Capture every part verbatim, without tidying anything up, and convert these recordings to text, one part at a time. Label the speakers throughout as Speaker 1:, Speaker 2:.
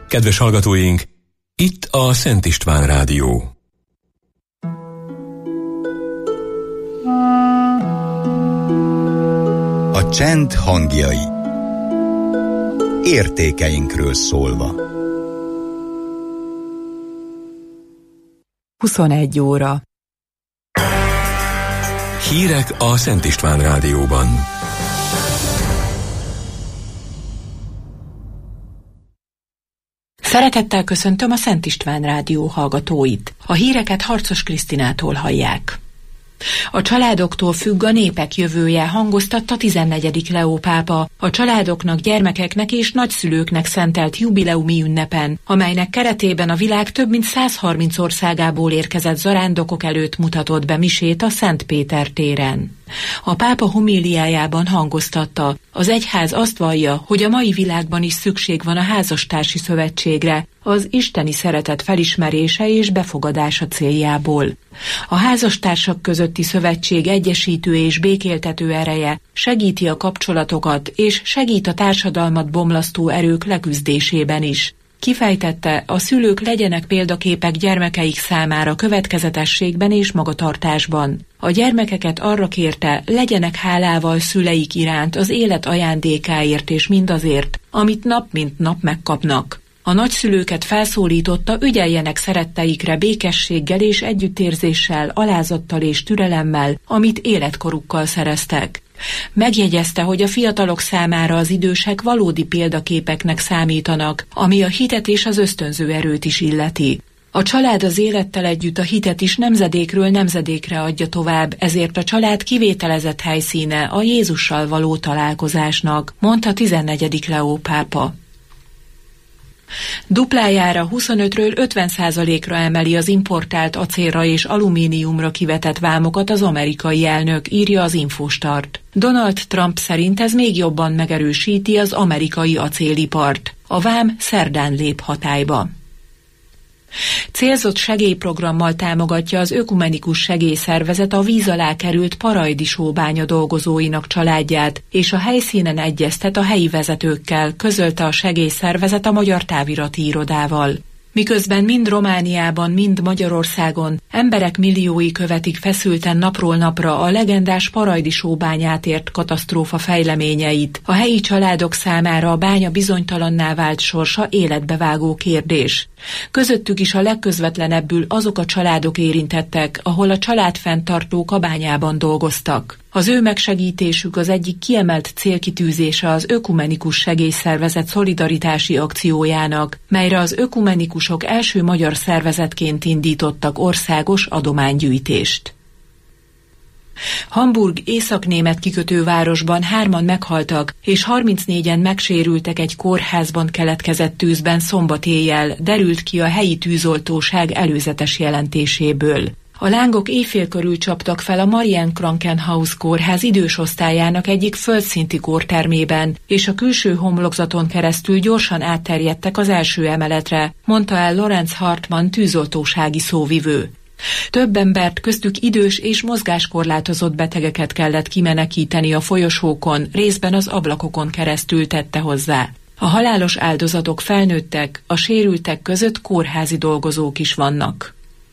Speaker 1: Kedves hallgatóink, itt a Szent István Rádió.
Speaker 2: A csend hangjai. Értékeinkről szólva.
Speaker 3: huszonegy óra.
Speaker 1: Hírek a Szent István Rádióban.
Speaker 3: Szeretettel köszöntöm a Szent István Rádió hallgatóit. A híreket Harcos Krisztinától hallják. A családoktól függ a népek jövője, hangoztatta tizennegyedik Leó pápa a családoknak, gyermekeknek és nagyszülőknek szentelt jubileumi ünnepen, amelynek keretében a világ több mint százharminc országából érkezett zarándokok előtt mutatott be misét a Szent Péter téren. A pápa homíliájában hangoztatta, az egyház azt vallja, hogy a mai világban is szükség van a házastársi szövetségre, az isteni szeretet felismerése és befogadása céljából. A házastársak közötti szövetség egyesítő és békéltető ereje segíti a kapcsolatokat és segít a társadalmat bomlasztó erők leküzdésében is. Kifejtette, a szülők legyenek példaképek gyermekeik számára következetességben és magatartásban. A gyermekeket arra kérte, legyenek hálával szüleik iránt az élet ajándékáért és mindazért, amit nap mint nap megkapnak. A nagyszülőket felszólította, ügyeljenek szeretteikre békességgel és együttérzéssel, alázattal és türelemmel, amit életkorukkal szereztek. Megjegyezte, hogy a fiatalok számára az idősek valódi példaképeknek számítanak, ami a hitet és az ösztönző erőt is illeti. A család az élettel együtt a hitet is nemzedékről nemzedékre adja tovább, ezért a család kivételezett helyszíne a Jézussal való találkozásnak, mondta tizennegyedik Leó pápa. Duplájára huszonötről ötven százalékra emeli az importált acélra és alumíniumra kivetett vámokat az amerikai elnök, írja az Infostart. Donald Trump szerint ez még jobban megerősíti az amerikai acélipart. A vám szerdán lép hatályba. Célzott segélyprogrammal támogatja az ökumenikus segélyszervezet a víz alá került Parajdi sóbánya dolgozóinak családját, és a helyszínen egyeztet a helyi vezetőkkel, közölte a segélyszervezet a Magyar Távirati Irodával. Miközben mind Romániában, mind Magyarországon emberek milliói követik feszülten napról napra a legendás Parajdi sóbányát ért katasztrófa fejleményeit, a helyi családok számára a bánya bizonytalanná vált sorsa életbevágó kérdés. Közöttük is a legközvetlenebbül azok a családok érintettek, ahol a családfenntartók a bányában dolgoztak. Az ő megsegítésük az egyik kiemelt célkitűzése az ökumenikus segélyszervezet szolidaritási akciójának, melyre az ökumenikusok első magyar szervezetként indítottak országos adománygyűjtést. Hamburg északnémet kikötővárosban hárman meghaltak, és harmincnégyen megsérültek egy kórházban keletkezett tűzben szombat éjjel, derült ki a helyi tűzoltóság előzetes jelentéséből. A lángok éjfél körül csaptak fel a Marien Krankenhaus kórház idős osztályának egyik földszinti kórtermében, és a külső homlokzaton keresztül gyorsan átterjedtek az első emeletre, mondta el Lorenz Hartmann tűzoltósági szóvivő. Több embert, köztük idős és mozgáskorlátozott betegeket kellett kimenekíteni a folyosókon, részben az ablakokon keresztül, tette hozzá. A halálos áldozatok felnőttek, a sérültek között kórházi dolgozók is vannak.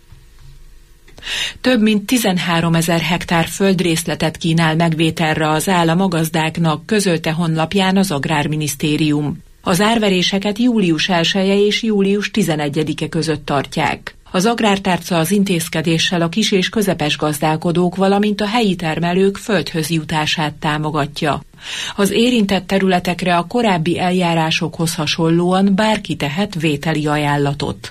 Speaker 3: Több mint tizenháromezer hektár földrészletet kínál megvételre az állam a gazdáknak, közölte honlapján az Agrárminisztérium. Az árveréseket július elseje és július tizenegyedike között tartják. Az Agrártárca az intézkedéssel a kis- és közepes gazdálkodók, valamint a helyi termelők földhöz jutását támogatja. Az érintett területekre a korábbi eljárásokhoz hasonlóan bárki tehet vételi ajánlatot.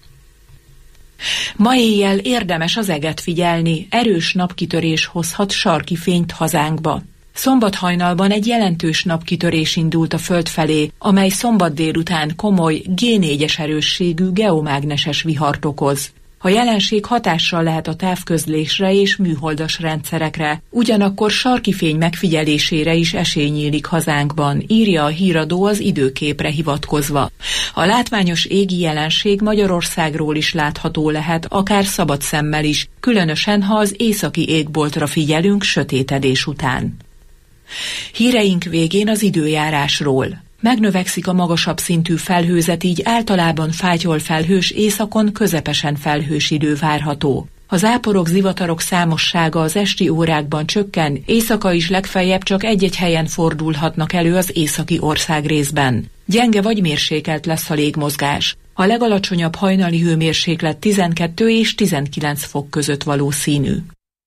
Speaker 3: Ma éjjel érdemes az eget figyelni, erős napkitörés hozhat sarki fényt hazánkba. Szombat hajnalban egy jelentős napkitörés indult a föld felé, amely szombat délután komoly, gé négyes erősségű geomágneses vihart okoz. A jelenség hatással lehet a távközlésre és műholdas rendszerekre, ugyanakkor sarki fény megfigyelésére is esély nyílik hazánkban, írja a híradó az időképre hivatkozva. A látványos égi jelenség Magyarországról is látható lehet, akár szabad szemmel is, különösen ha az északi égboltra figyelünk sötétedés után. Híreink végén az időjárásról. Megnövekszik a magasabb szintű felhőzet, így általában fátyol felhős, északon közepesen felhős idő várható. A záporok, zivatarok számossága az esti órákban csökken, éjszaka is legfeljebb csak egy-egy helyen fordulhatnak elő az északi országrészben. Gyenge vagy mérsékelt lesz a légmozgás. A legalacsonyabb hajnali hőmérséklet tizenkettő és tizenkilenc fok között valószínű.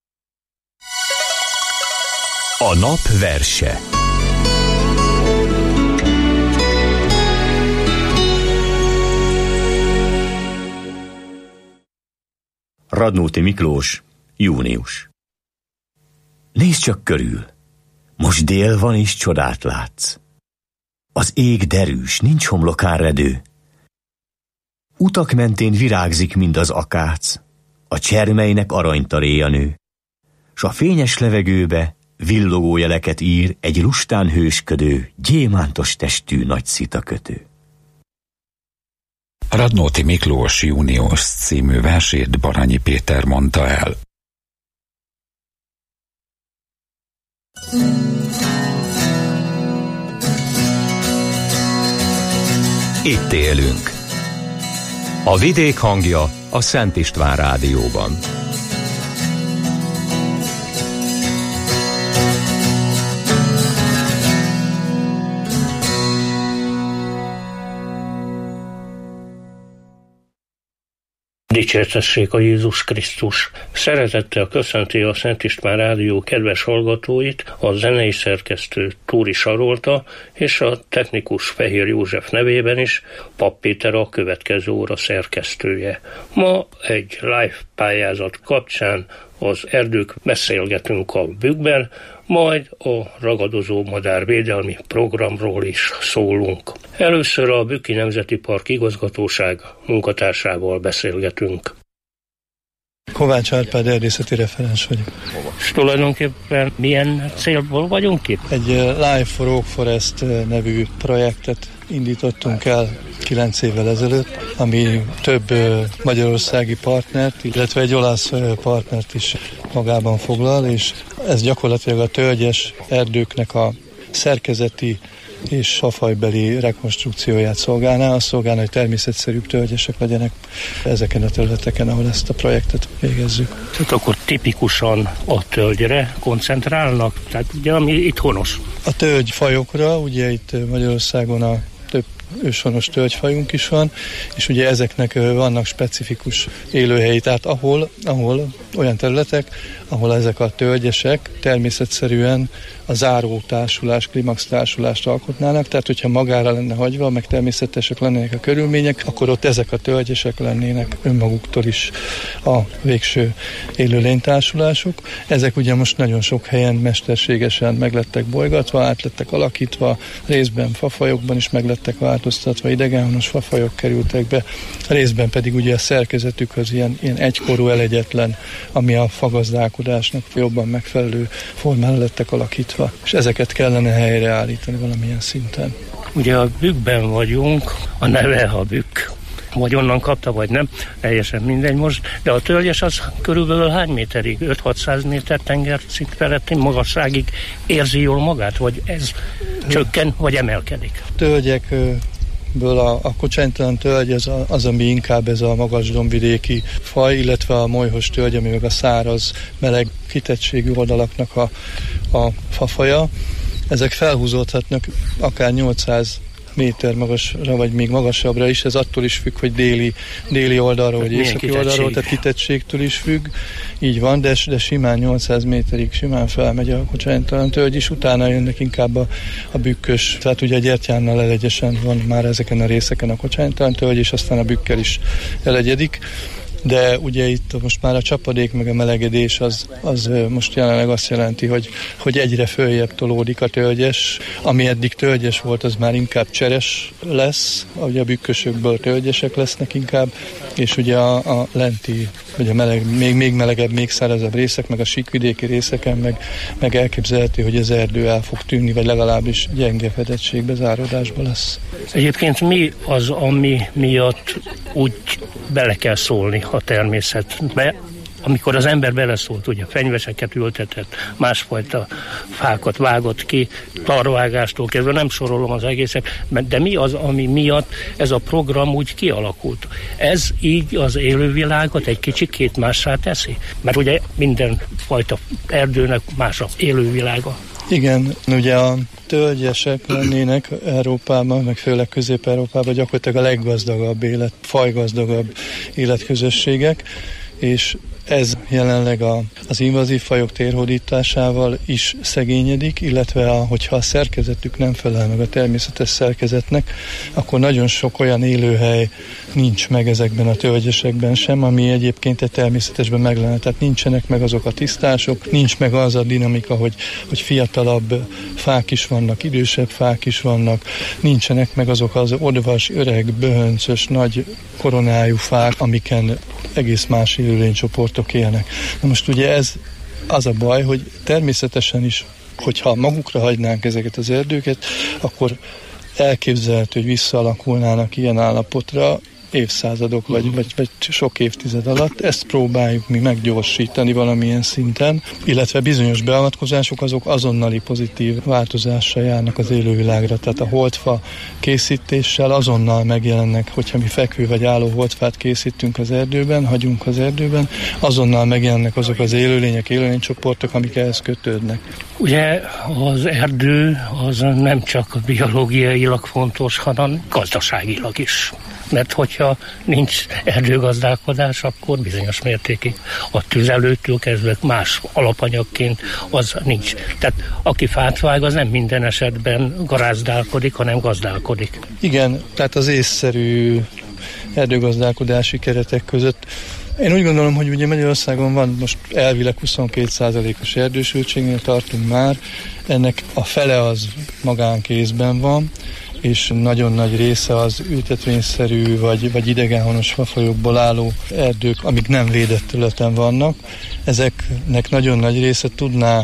Speaker 1: A nap verse.
Speaker 2: Radnóti Miklós, június. Nézd csak körül, most dél van és csodát látsz. Az ég derűs, nincs homlokán redő. Utak mentén virágzik mind az akác, a csermeinek aranytaréja nő, s a fényes levegőbe villogó jeleket ír egy lustán hősködő, gyémántos testű nagy szitakötő.
Speaker 4: Radnóti Miklós június című versét Baranyi Péter mondta el.
Speaker 1: Itt élünk. A vidék hangja a Szent István Rádióban.
Speaker 5: Dicsértessék a Jézus Krisztus! Szeretettel köszönti a Szent István Rádió kedves hallgatóit a zenei szerkesztő Túri Sarolta és a technikus Fehér József nevében is Papp Péter a következő óra szerkesztője. Ma egy live pályázat kapcsán az Erdők beszélgetünk a bükkben, majd a ragadozó madárvédelmi programról is szólunk. Először a Bükki Nemzeti Park igazgatóság munkatársával beszélgetünk.
Speaker 6: Kovács Árpád erdészeti referens vagyok.
Speaker 5: És tulajdonképpen milyen célból vagyunk itt?
Speaker 6: Egy Life for Oak Forest nevű projektet indítottunk el kilenc évvel ezelőtt, ami több magyarországi partnert, illetve egy olasz partnert is magában foglal, és ez gyakorlatilag a tölgyes erdőknek a szerkezeti és fafajbeli rekonstrukcióját szolgálná, azt szolgálna, hogy természetszerűbb tölgyesek legyenek ezeken a területeken, ahol ezt a projektet végezzük.
Speaker 5: Tehát akkor tipikusan a tölgyre koncentrálnak, tehát ugye ami itt honos.
Speaker 6: A tölgyfajokra, ugye itt Magyarországon a több őshonos tölgyfajunk is van, és ugye ezeknek vannak specifikus élőhelyi, tehát ahol, ahol olyan területek, ahol ezek a tölgyesek természetszerűen a záró társulás, klimax társulást alkotnának, tehát hogyha magára lenne hagyva, meg természetesek lennének a körülmények, akkor ott ezek a tölgyesek lennének önmaguktól is a végső élőlénytársulások. Ezek ugye most nagyon sok helyen mesterségesen meglettek bolygatva, átlettek alakítva, részben fafajokban is meglettek változtatva, idegenhonos fafajok kerültek be, részben pedig ugye a szerkezetük az ilyen, ilyen egykorú elegyetlen, ami a fagazdálkodásnak jobban megfelelő formára lettek alakítva, és ezeket kellene helyreállítani valamilyen szinten.
Speaker 5: Ugye a bükkben vagyunk, a neve a bükk. Vagy onnan kapta, vagy nem, teljesen mindegy most, de a tölgyes az körülbelül hány méterig, öt-hatszáz méter tengerszint feletti magasságig érzi jól magát, vagy ez csökken, vagy emelkedik?
Speaker 6: Tölgyek ből a, a kocsánytalan tölgy az, a, az, ami inkább ez a magas dombvidéki faj, illetve a molyhos tölgy, ami meg a száraz, meleg kitettségű oldalaknak a, a fafaja. Ezek felhúzódhatnak akár nyolcszáz méter magasra, vagy még magasabbra is, ez attól is függ, hogy déli, déli oldalról, vagy északi oldalról, tehát kitettségtől is függ, így van, de, de simán nyolcszáz méterig simán felmegy a kocsánytalan tölgy, és utána jönnek inkább a, a bükkös, tehát ugye a gyertyánnal elegyesen van már ezeken a részeken a kocsánytalan tölgy, és aztán a bükkel is elegyedik. De ugye itt most már a csapadék meg a melegedés az, az most jelenleg azt jelenti, hogy, hogy egyre följebb tolódik a tölgyes. Ami eddig tölgyes volt, az már inkább cseres lesz, ugye a bükkösökből tölgyesek lesznek inkább, és ugye a, a lenti, vagy a meleg, még, még melegebb, még szárazabb részek, meg a síkvidéki részeken, meg, meg elképzelhető, hogy az erdő el fog tűnni, vagy legalábbis gyenge fedettségbe, záródásba lesz.
Speaker 5: Egyébként mi az, ami miatt úgy bele kell szólni a természetbe, amikor az ember beleszólt, ugye fenyveseket ültetett, másfajta fákat vágott ki, tarvágástól kezdve, nem sorolom az egészet, de mi az, ami miatt ez a program úgy kialakult? Ez így az élővilágot egy kicsikét mássá teszi? Mert ugye mindenfajta erdőnek más az élővilága.
Speaker 6: Igen, ugye a tölgyesek lennének Európában, meg főleg Közép-Európában gyakorlatilag a leggazdagabb élet, fajgazdagabb életközösségek, és ez jelenleg a, az invazív fajok térhódításával is szegényedik, illetve a, hogyha a szerkezetük nem felel meg a természetes szerkezetnek, akkor nagyon sok olyan élőhely nincs meg ezekben a tölgyesekben sem, ami egyébként egy természetesben meg lenne. Tehát nincsenek meg azok a tisztások, nincs meg az a dinamika, hogy, hogy fiatalabb fák is vannak, idősebb fák is vannak, nincsenek meg azok az odvas, öreg, böhöncös, nagy koronájú fák, amiken egész más élőlénycsoportok élnek. Na most ugye ez az a baj, hogy természetesen is, hogyha magukra hagynánk ezeket az erdőket, akkor elképzelhető, hogy visszaalakulnának ilyen állapotra évszázadok, vagy, vagy, vagy sok évtized alatt. Ezt próbáljuk mi meggyorsítani valamilyen szinten, illetve bizonyos beavatkozások azok azonnali pozitív változással járnak az élővilágra. Tehát a holdfa készítéssel azonnal megjelennek, hogyha mi fekvő vagy álló holdfát készítünk az erdőben, hagyunk az erdőben, azonnal megjelennek azok az élőlények, élőlénycsoportok, amik ehhez kötődnek.
Speaker 5: Ugye az erdő az nem csak biológiailag fontos, hanem gazdaságilag is. Mert hogyha nincs erdőgazdálkodás, akkor bizonyos mértékig a tüzelőtől kezdve más alapanyagként az nincs. Tehát aki fát vág, az nem minden esetben garázdálkodik, hanem gazdálkodik.
Speaker 6: Igen, tehát az észszerű erdőgazdálkodási keretek között én úgy gondolom, hogy ugye Magyarországon van most elvileg huszonkét százalékos erdősültségnél tartunk már, ennek a fele az magánkézben van, és nagyon nagy része az ültetvényszerű vagy, vagy idegenhonos fafajokból álló erdők, amik nem védett területen vannak. Ezeknek nagyon nagy része tudná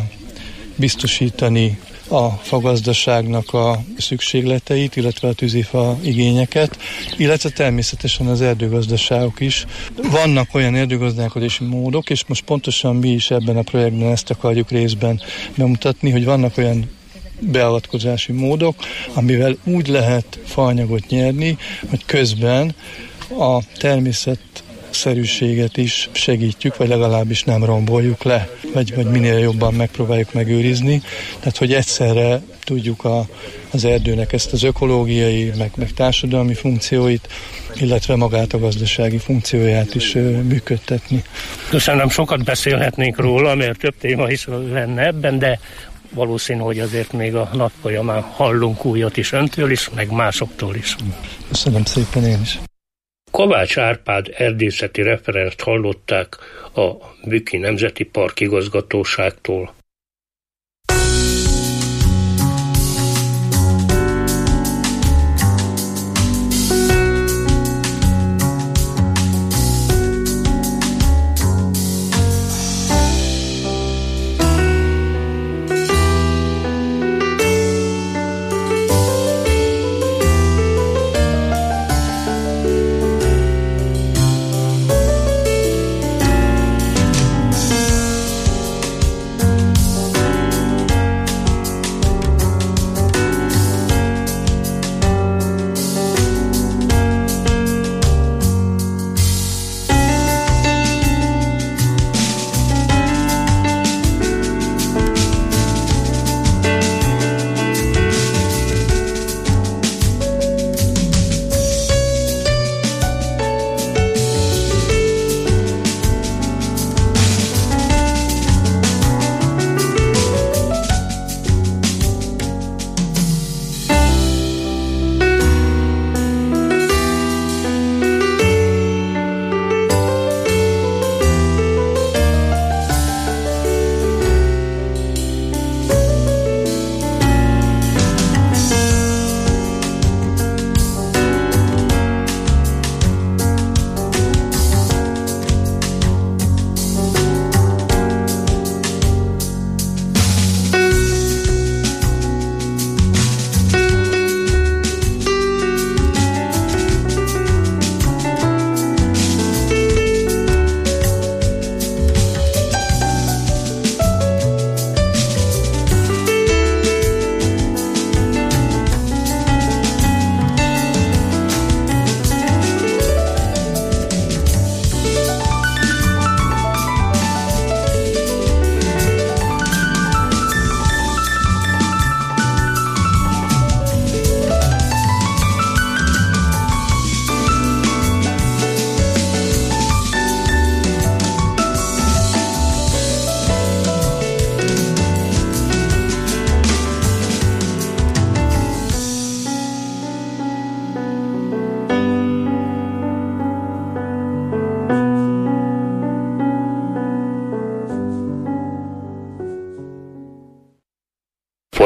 Speaker 6: biztosítani a fagazdaságnak a szükségleteit, illetve a tűzifa igényeket, illetve természetesen az erdőgazdaságok is. Vannak olyan erdőgazdálkodási módok, és most pontosan mi is ebben a projektben ezt akarjuk részben bemutatni, hogy vannak olyan beavatkozási módok, amivel úgy lehet faanyagot nyerni, hogy közben a természetszerűséget is segítjük, vagy legalábbis nem romboljuk le, vagy, vagy minél jobban megpróbáljuk megőrizni. Tehát, hogy egyszerre tudjuk a, az erdőnek ezt az ökológiai, meg, meg társadalmi funkcióit, illetve magát a gazdasági funkcióját is ö, működtetni.
Speaker 5: Köszönöm, sokat beszélhetnénk róla, mert több téma is lenne ebben, de valószínű, hogy azért még a nap folyamán hallunk újat is öntől is, meg másoktól is.
Speaker 6: Köszönöm szépen én is.
Speaker 5: Kovács Árpád erdészeti referenst hallották a Bükki Nemzeti Park igazgatóságtól.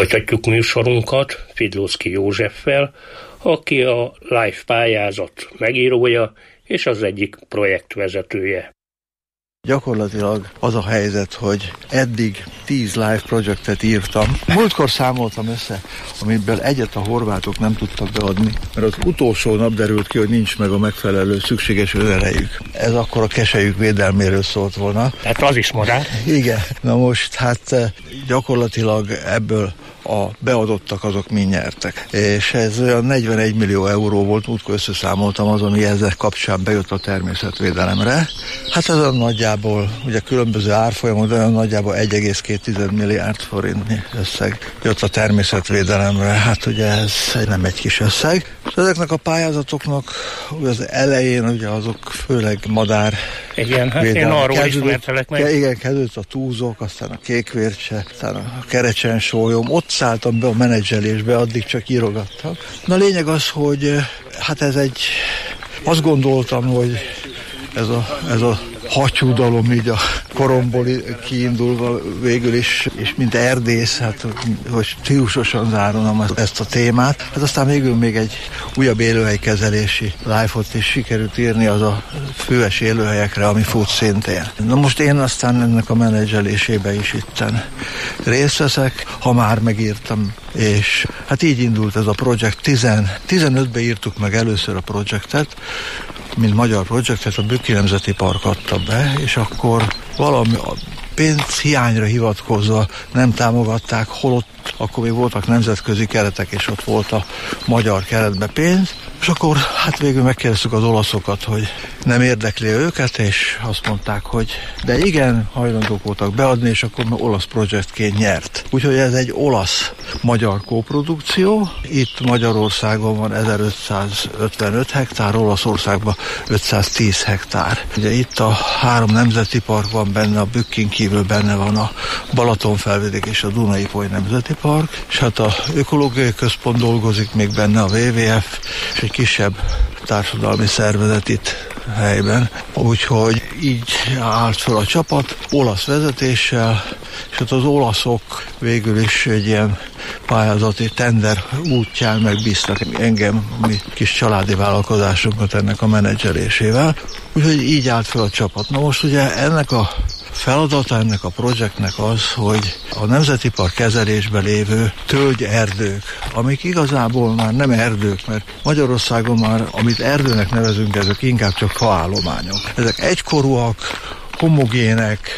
Speaker 5: Folytatjuk műsorunkat Fidlóczky Józseffel, aki a Life pályázat megírója és az egyik projektvezetője.
Speaker 7: Gyakorlatilag az a helyzet, hogy eddig tíz live projektet írtam. Múltkor számoltam össze, amiből egyet a horvátok nem tudtak beadni, mert az utolsó nap derült ki, hogy nincs meg a megfelelő szükséges önerejük. Ez akkor a keselyük védelméről szólt volna.
Speaker 5: Tehát az is madár.
Speaker 7: Igen. Na most hát gyakorlatilag ebből a beadottak azok mind nyertek. És ez olyan negyvenegy millió euró volt, útkor összeszámoltam az, ami ezzel kapcsán bejött a természetvédelemre. Hát ez a nagyjából, ugye különböző árfolyamon, olyan nagyjából egy egész két milliárd forintnyi összeg jött a természetvédelemre. Hát ugye ez nem egy kis összeg. És ezeknek a pályázatoknak az elején ugye azok főleg madár
Speaker 5: igen, hát védelem. Én arról ismertelek meg.
Speaker 7: Igen, kezdődött a túzok, aztán a kékvércse, aztán a kerecsensólyom. Ott szálltam be a menedzselésbe, addig csak írogattam. Na a lényeg az, hogy hát ez egy, azt gondoltam, hogy ez a, ez a hattyúdalom így a koromból kiindulva végül is, és mint erdész, hát hogy stílusosan zárom ezt a témát. Hát aztán végül még egy újabb élőhelykezelési life-ot is sikerült írni az a főes élőhelyekre, ami fut szintén. Na most én aztán ennek a menedzselésébe is itten részt veszek, ha már megírtam, és hát így indult ez a projekt. tizenötben írtuk meg először a projektet, mint magyar projektet, a Bükki Nemzeti Park adta be, és akkor valami a pénzhiányra hivatkozva nem támogatták, holott akkor még voltak nemzetközi keretek, és ott volt a magyar keretbe pénz, és akkor hát végül megkérdeztük az olaszokat, hogy nem érdekli őket, és azt mondták, hogy de igen, hajlandók voltak beadni, és akkor olasz projektként nyert. Úgyhogy ez egy olasz-magyar kóprodukció. Itt Magyarországon van ezerötszázötvenöt hektár, Olaszországban ötszáztíz hektár. Ugye itt a három nemzeti park van benne, a Bükkin kívül benne van a Balatonfelvidék és a Duna-Ipoly Nemzeti Park, és hát a ökológiai központ dolgozik még benne, a dupla vé vé ef, és egy kisebb társadalmi szervezet itt helyben. Úgyhogy így állt fel a csapat, olasz vezetéssel, és hát az olaszok végül is egy ilyen pályázati tender útján megbíztak engem, mi kis családi vállalkozásunkat ennek a menedzselésével. Úgyhogy így állt fel a csapat. Na most ugye ennek a feladata ennek a projektnek az, hogy a Nemzeti Park kezelésben lévő tölgyerdők, amik igazából már nem erdők, mert Magyarországon már, amit erdőnek nevezünk, ezek inkább csak faállományok. Ezek egykorúak, homogének,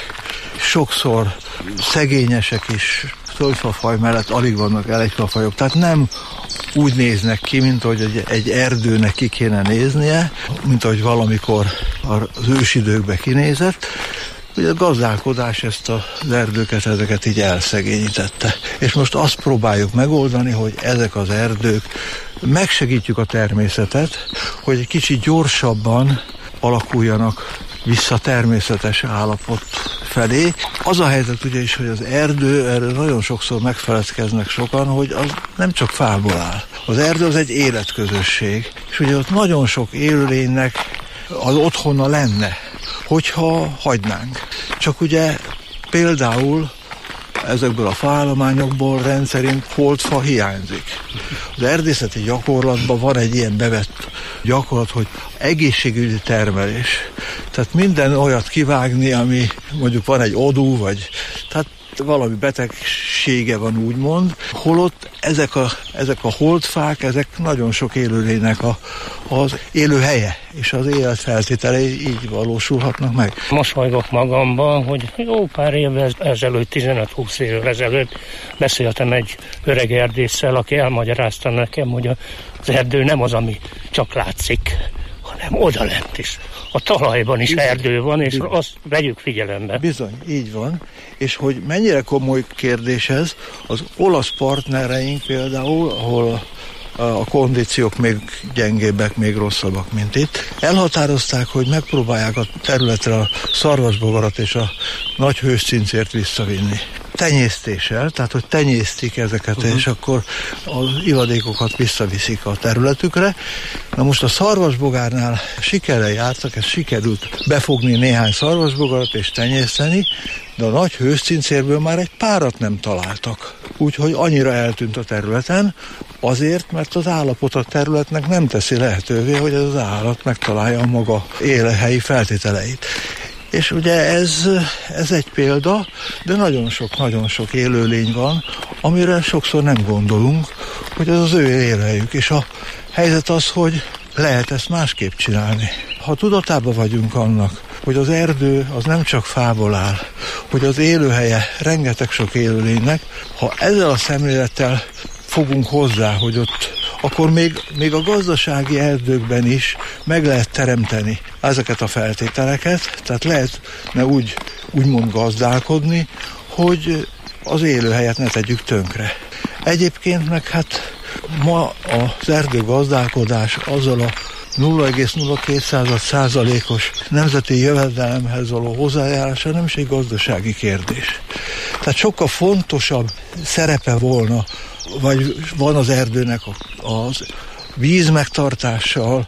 Speaker 7: sokszor szegényesek is, tölgyfafaj mellett alig vannak elegyfafajok, tehát nem úgy néznek ki, mint hogy egy, egy erdőnek ki kéne néznie, mint ahogy valamikor az ősidőkben kinézett. Ugye a gazdálkodás ezt az erdőket, ezeket így elszegényítette. És most azt próbáljuk megoldani, hogy ezek az erdők, megsegítjük a természetet, hogy egy kicsit gyorsabban alakuljanak vissza természetes állapot felé. Az a helyzet ugye is, hogy az erdő, erről nagyon sokszor megfeledkeznek sokan, hogy az nem csak fából áll. Az erdő az egy életközösség, és ugye ott nagyon sok élőlénynek az otthona lenne, hogyha hagynánk. Csak ugye például ezekből a faállományokból rendszerint holdfa hiányzik. Az erdészeti gyakorlatban van egy ilyen bevett gyakorlat, hogy egészségügyi termelés. Tehát minden olyat kivágni, ami mondjuk van egy odú, vagy tehát valami betegsége van úgymond, holott ezek a, ezek a holdfák, ezek nagyon sok élőlénynek a, az élőhelye, és az életfeltételei így valósulhatnak meg.
Speaker 5: Mosolygok magamban, hogy jó pár évvel ezelőtt, tizenöt-húsz évvel ezelőtt beszéltem egy öreg erdésszel, aki elmagyarázta nekem, hogy az erdő nem az, ami csak látszik, hanem odalent is. A talajban is bizony, erdő van, és bizony. Azt vegyük figyelembe.
Speaker 7: Bizony, így van. És hogy mennyire komoly kérdés ez, az olasz partnereink például, ahol a, a kondíciók még gyengébbek, még rosszabbak, mint itt, elhatározták, hogy megpróbálják a területre a szarvasbogarat és a nagy hőscincért visszavinni. tenyésztéssel, tehát hogy tenyésztik ezeket, uh-huh. és akkor az ivadékokat visszaviszik a területükre. Na most a szarvasbogárnál sikerrel jártak, ez sikerült befogni néhány szarvasbogarat és tenyészteni, de a nagy hőscincérből már egy párat nem találtak. Úgyhogy annyira eltűnt a területen, azért, mert az állapot a területnek nem teszi lehetővé, hogy ez az állat megtalálja a maga élőhelyi feltételeit. És ugye ez, ez egy példa, de nagyon sok, nagyon sok élőlény van, amire sokszor nem gondolunk, hogy ez az ő élőhelyük. És a helyzet az, hogy lehet ezt másképp csinálni. Ha tudatában vagyunk annak, hogy az erdő az nem csak fából áll, hogy az élőhelye rengeteg sok élőlénynek, ha ezzel a szemlélettel fogunk hozzá, hogy ott akkor még, még a gazdasági erdőkben is meg lehet teremteni ezeket a feltételeket, tehát lehetne úgy, úgymond gazdálkodni, hogy az élőhelyet ne tegyük tönkre. Egyébként meg hát ma az erdőgazdálkodás azzal a nulla egész nulla két százalékos nemzeti jövedelemhez való hozzájárása nem is egy gazdasági kérdés. Tehát sokkal fontosabb szerepe volna, vagy van az erdőnek az víz megtartással,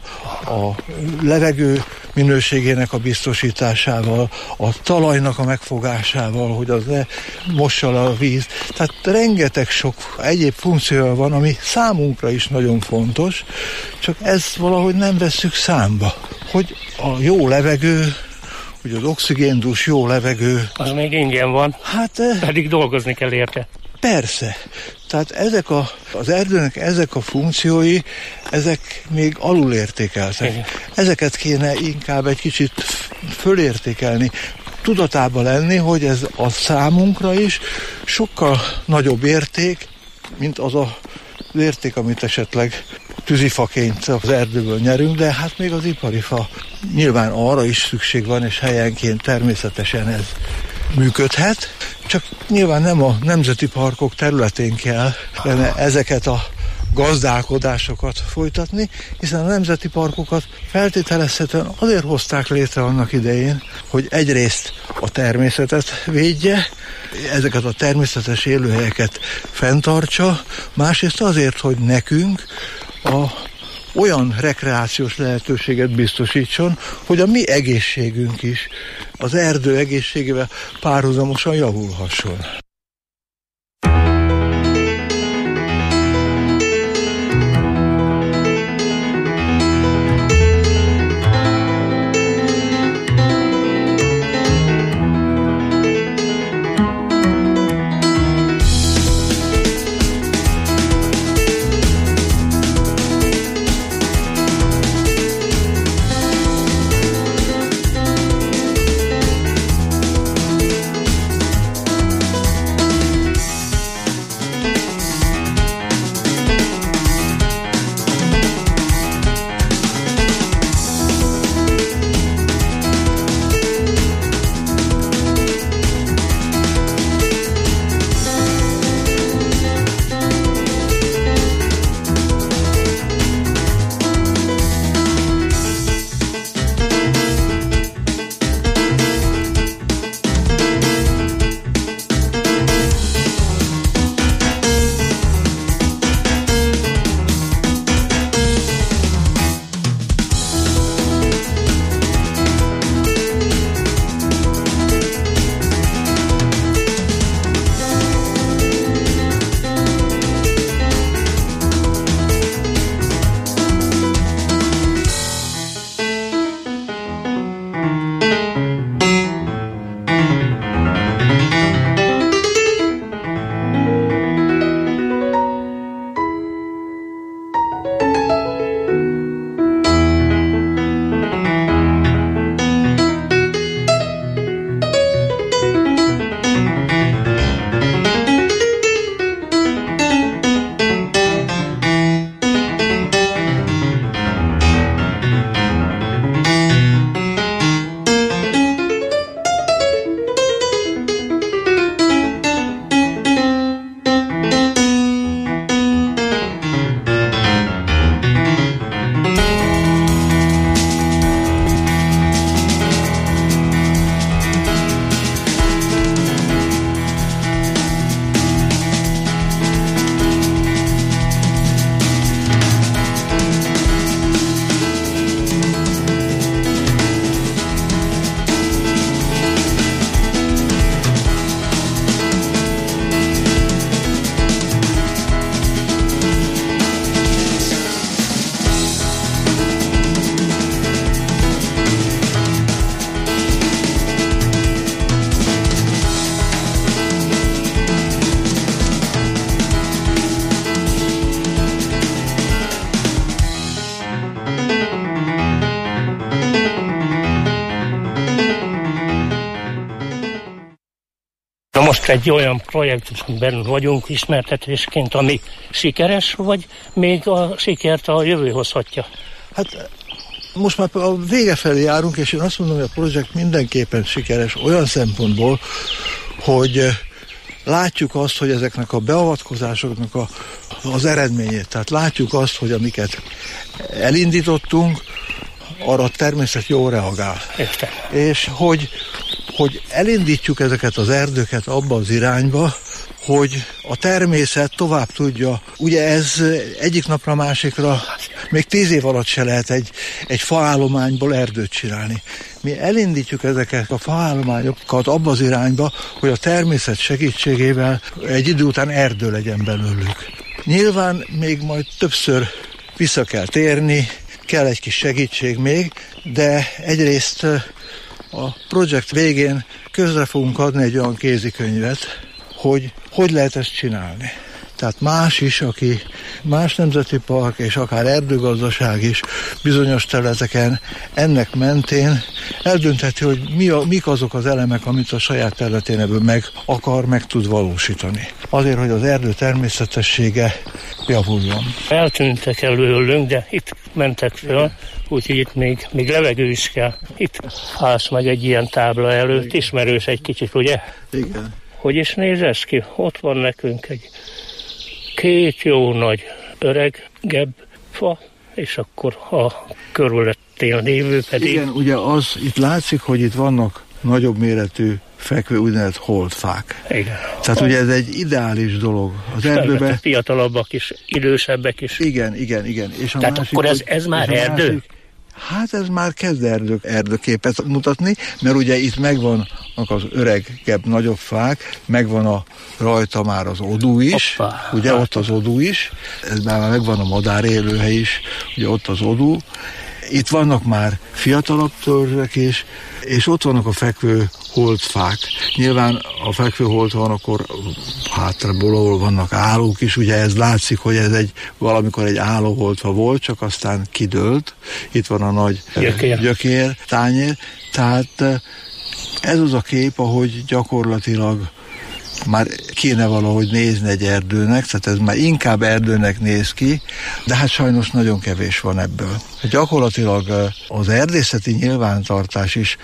Speaker 7: a levegő minőségének a biztosításával, a talajnak a megfogásával, hogy az ne mossa le a víz. Tehát rengeteg sok egyéb funkciója van, ami számunkra is nagyon fontos, csak ezt valahogy nem vesszük számba. Hogy a jó levegő, hogy az oxigéndús jó levegő...
Speaker 5: Az még ingyen van,
Speaker 7: hát,
Speaker 5: pedig dolgozni kell érte.
Speaker 7: Persze. Tehát ezek a, az erdőnek ezek a funkciói, ezek még alulértékeltek. Igen. Ezeket kéne inkább egy kicsit fölértékelni, tudatában lenni, hogy ez a számunkra is sokkal nagyobb érték, mint az a az érték, amit esetleg tűzifaként az erdőből nyerünk, de hát még az ipari fa nyilván arra is szükség van, és helyenként természetesen ez működhet, csak nyilván nem a nemzeti parkok területén kell ezeket a gazdálkodásokat folytatni, hiszen a nemzeti parkokat feltételezhetően azért hozták létre annak idején, hogy egyrészt a természetet védje, ezeket a természetes élőhelyeket fenntartsa, másrészt azért, hogy nekünk a olyan rekreációs lehetőséget biztosítson, hogy a mi egészségünk is az erdő egészségével párhuzamosan javulhasson.
Speaker 5: Most egy olyan projektben vagyunk ismertetésként, ami sikeres, vagy még a sikert a jövő hozhatja?
Speaker 7: Hát most már a vége felé járunk, és én azt mondom, hogy a projekt mindenképpen sikeres olyan szempontból, hogy látjuk azt, hogy ezeknek a beavatkozásoknak a, az eredményét. Tehát látjuk azt, hogy amiket elindítottunk, arra a természet jól reagál.
Speaker 5: Értem.
Speaker 7: És hogy, hogy elindítjuk ezeket az erdőket abba az irányba, hogy a természet tovább tudja. Ugye ez egyik napra másikra, még tíz év alatt se lehet egy, egy faállományból erdőt csinálni. Mi elindítjuk ezeket a faállományokat abba az irányba, hogy a természet segítségével egy idő után erdő legyen belőlük. Nyilván még majd többször vissza kell térni, kell egy kis segítség még, de egyrészt a projekt végén közre fogunk adni egy olyan kézikönyvet, hogy hogy lehet ezt csinálni. Tehát más is, aki más nemzeti park és akár erdőgazdaság is bizonyos területeken ennek mentén eldöntheti, hogy mi a, mik azok az elemek, amit a saját területén ebből meg akar, meg tud valósítani. Azért, hogy az erdő természetessége javuljon.
Speaker 5: Eltűntek előlünk, de itt mentek föl, úgyhogy itt még, még levegő is kell. Itt állsz meg egy ilyen tábla előtt, ismerős egy kicsit, ugye?
Speaker 7: Igen.
Speaker 5: Hogy is néz ez ki? Ott van nekünk egy két jó nagy öregebb fa, és akkor a körülöttén lévő pedig...
Speaker 7: Igen, ugye az, itt látszik, hogy itt vannak nagyobb méretű fekvő úgynevezett holdfák.
Speaker 5: Igen.
Speaker 7: Tehát ugye ez egy ideális dolog. Az erdőben...
Speaker 5: Fiatalabbak is, idősebbek is.
Speaker 7: Igen, igen, igen. És a
Speaker 5: Tehát
Speaker 7: másik,
Speaker 5: akkor ez, ez már erdő?
Speaker 7: Másik, hát ez már kezd erdő, erdőképet mutatni, mert ugye itt megvannak az öregebb, nagyobb fák, megvan a rajta már az odú is, Hoppa, ugye hát. Ott az odú is, ez már megvan a madár élőhely is, ugye ott az odú. Itt vannak már fiatalabb törzsek is, és ott vannak a fekvő holdfák. Nyilván a fekvő holt van, akkor hátraból, ahol vannak állók is, ugye ez látszik, hogy ez egy valamikor egy állóholtfa volt, csak aztán kidőlt. Itt van a nagy gyökér, gyökér tányér. Tehát ez az a kép, ahogy gyakorlatilag már kéne valahogy nézni egy erdőnek, tehát ez már inkább erdőnek néz ki, de hát sajnos nagyon kevés van ebből. Gyakorlatilag az erdészeti nyilvántartás is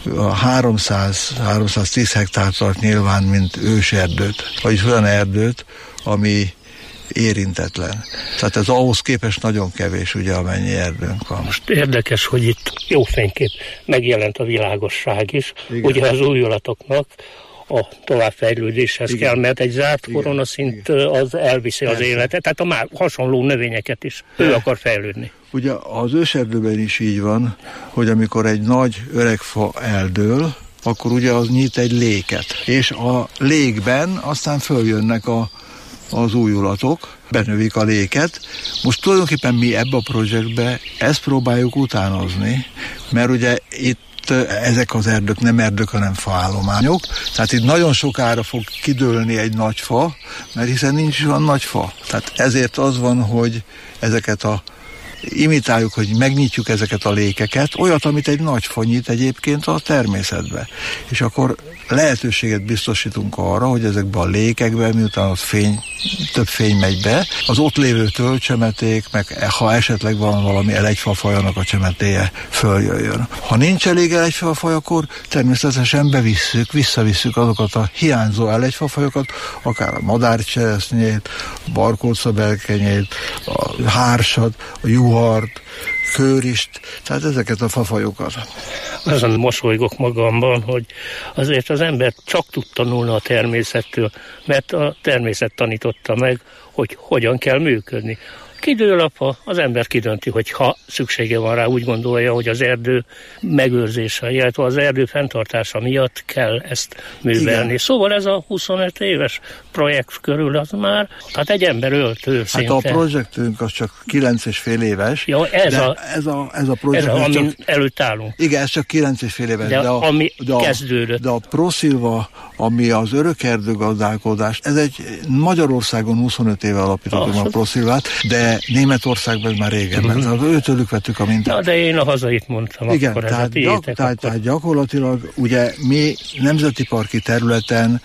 Speaker 7: háromszáz-háromszáztíz hektár tart nyilván, mint őserdőt, vagyis olyan erdőt, ami érintetlen. Tehát ez ahhoz képest nagyon kevés, ugye, amennyi erdőnk van.
Speaker 5: Most érdekes, hogy itt jó fénykép megjelent a világosság is, igen. Ugye az újulatoknak a továbbfejlődéshez igen. kell, mert egy zárt igen. koronaszint az elviszi Persze. az életet, tehát a már hasonló növényeket is ő akar fejlődni.
Speaker 7: Ugye az őserdőben is így van, hogy amikor egy nagy öreg fa eldől, akkor ugye az nyit egy léket, és a lékben aztán följönnek a, az újulatok, benövik a léket. Most tulajdonképpen mi ebbe a projektbe ezt próbáljuk utánozni, mert ugye itt ezek az erdők nem erdők, hanem faállományok. Tehát itt nagyon sokára fog kidőlni egy nagy fa, mert hiszen nincs olyan nagy fa. Tehát ezért az van, hogy ezeket a imitáljuk, hogy megnyitjuk ezeket a lékeket, olyat, amit egy nagy fa nyit egyébként a természetbe. És akkor lehetőséget biztosítunk arra, hogy ezekben a lékekben, miután az fény, több fény megy be, az ott lévő tölcsemeték, meg ha esetleg van valami elegyfafajának a csemetéje, följöjjön. Ha nincs elég elegyfafaj, akkor természetesen bevisszük, visszavisszük azokat a hiányzó elegyfafajokat, akár a madárcseresznyét, a barkócabelkenyét, a hársat, a juhart, főrist, tehát ezeket a fafajokat.
Speaker 5: Azon mosolygok magamban, hogy azért az ember csak tud tanulni a természettől, mert a természet tanította meg, hogy hogyan kell működni. Kidől a fa, az ember kidönti, hogy ha szüksége van rá, úgy gondolja, hogy az erdő megőrzése, illetve az erdő fenntartása miatt kell ezt művelni. Igen. Szóval ez a huszonöt éves projekt körül az már, hát egy ember öltő
Speaker 7: Hát
Speaker 5: szinte.
Speaker 7: a projektünk az csak kilenc és fél éves.
Speaker 5: Ja, ez,
Speaker 7: de
Speaker 5: a,
Speaker 7: ez, a, ez a projekt.
Speaker 5: Ez a, amin
Speaker 7: csak,
Speaker 5: előtt állunk.
Speaker 7: Igen, ez csak kilenc és fél éves.
Speaker 5: De,
Speaker 7: de a,
Speaker 5: ami
Speaker 7: de a,
Speaker 5: kezdődött.
Speaker 7: De a ProSilva, ami az örökerdőgazdálkodás, ez egy Magyarországon huszonöt éve alapítottuk a ProSilvát, de Németországban ez már régen ment. Mm-hmm. Őtőlük vettük a mintát.
Speaker 5: Na, de én a hazait mondtam.
Speaker 7: Igen,
Speaker 5: akkor
Speaker 7: tehát,
Speaker 5: ez a tiétek,
Speaker 7: tehát,
Speaker 5: akkor...
Speaker 7: tehát gyakorlatilag ugye mi nemzeti parki területen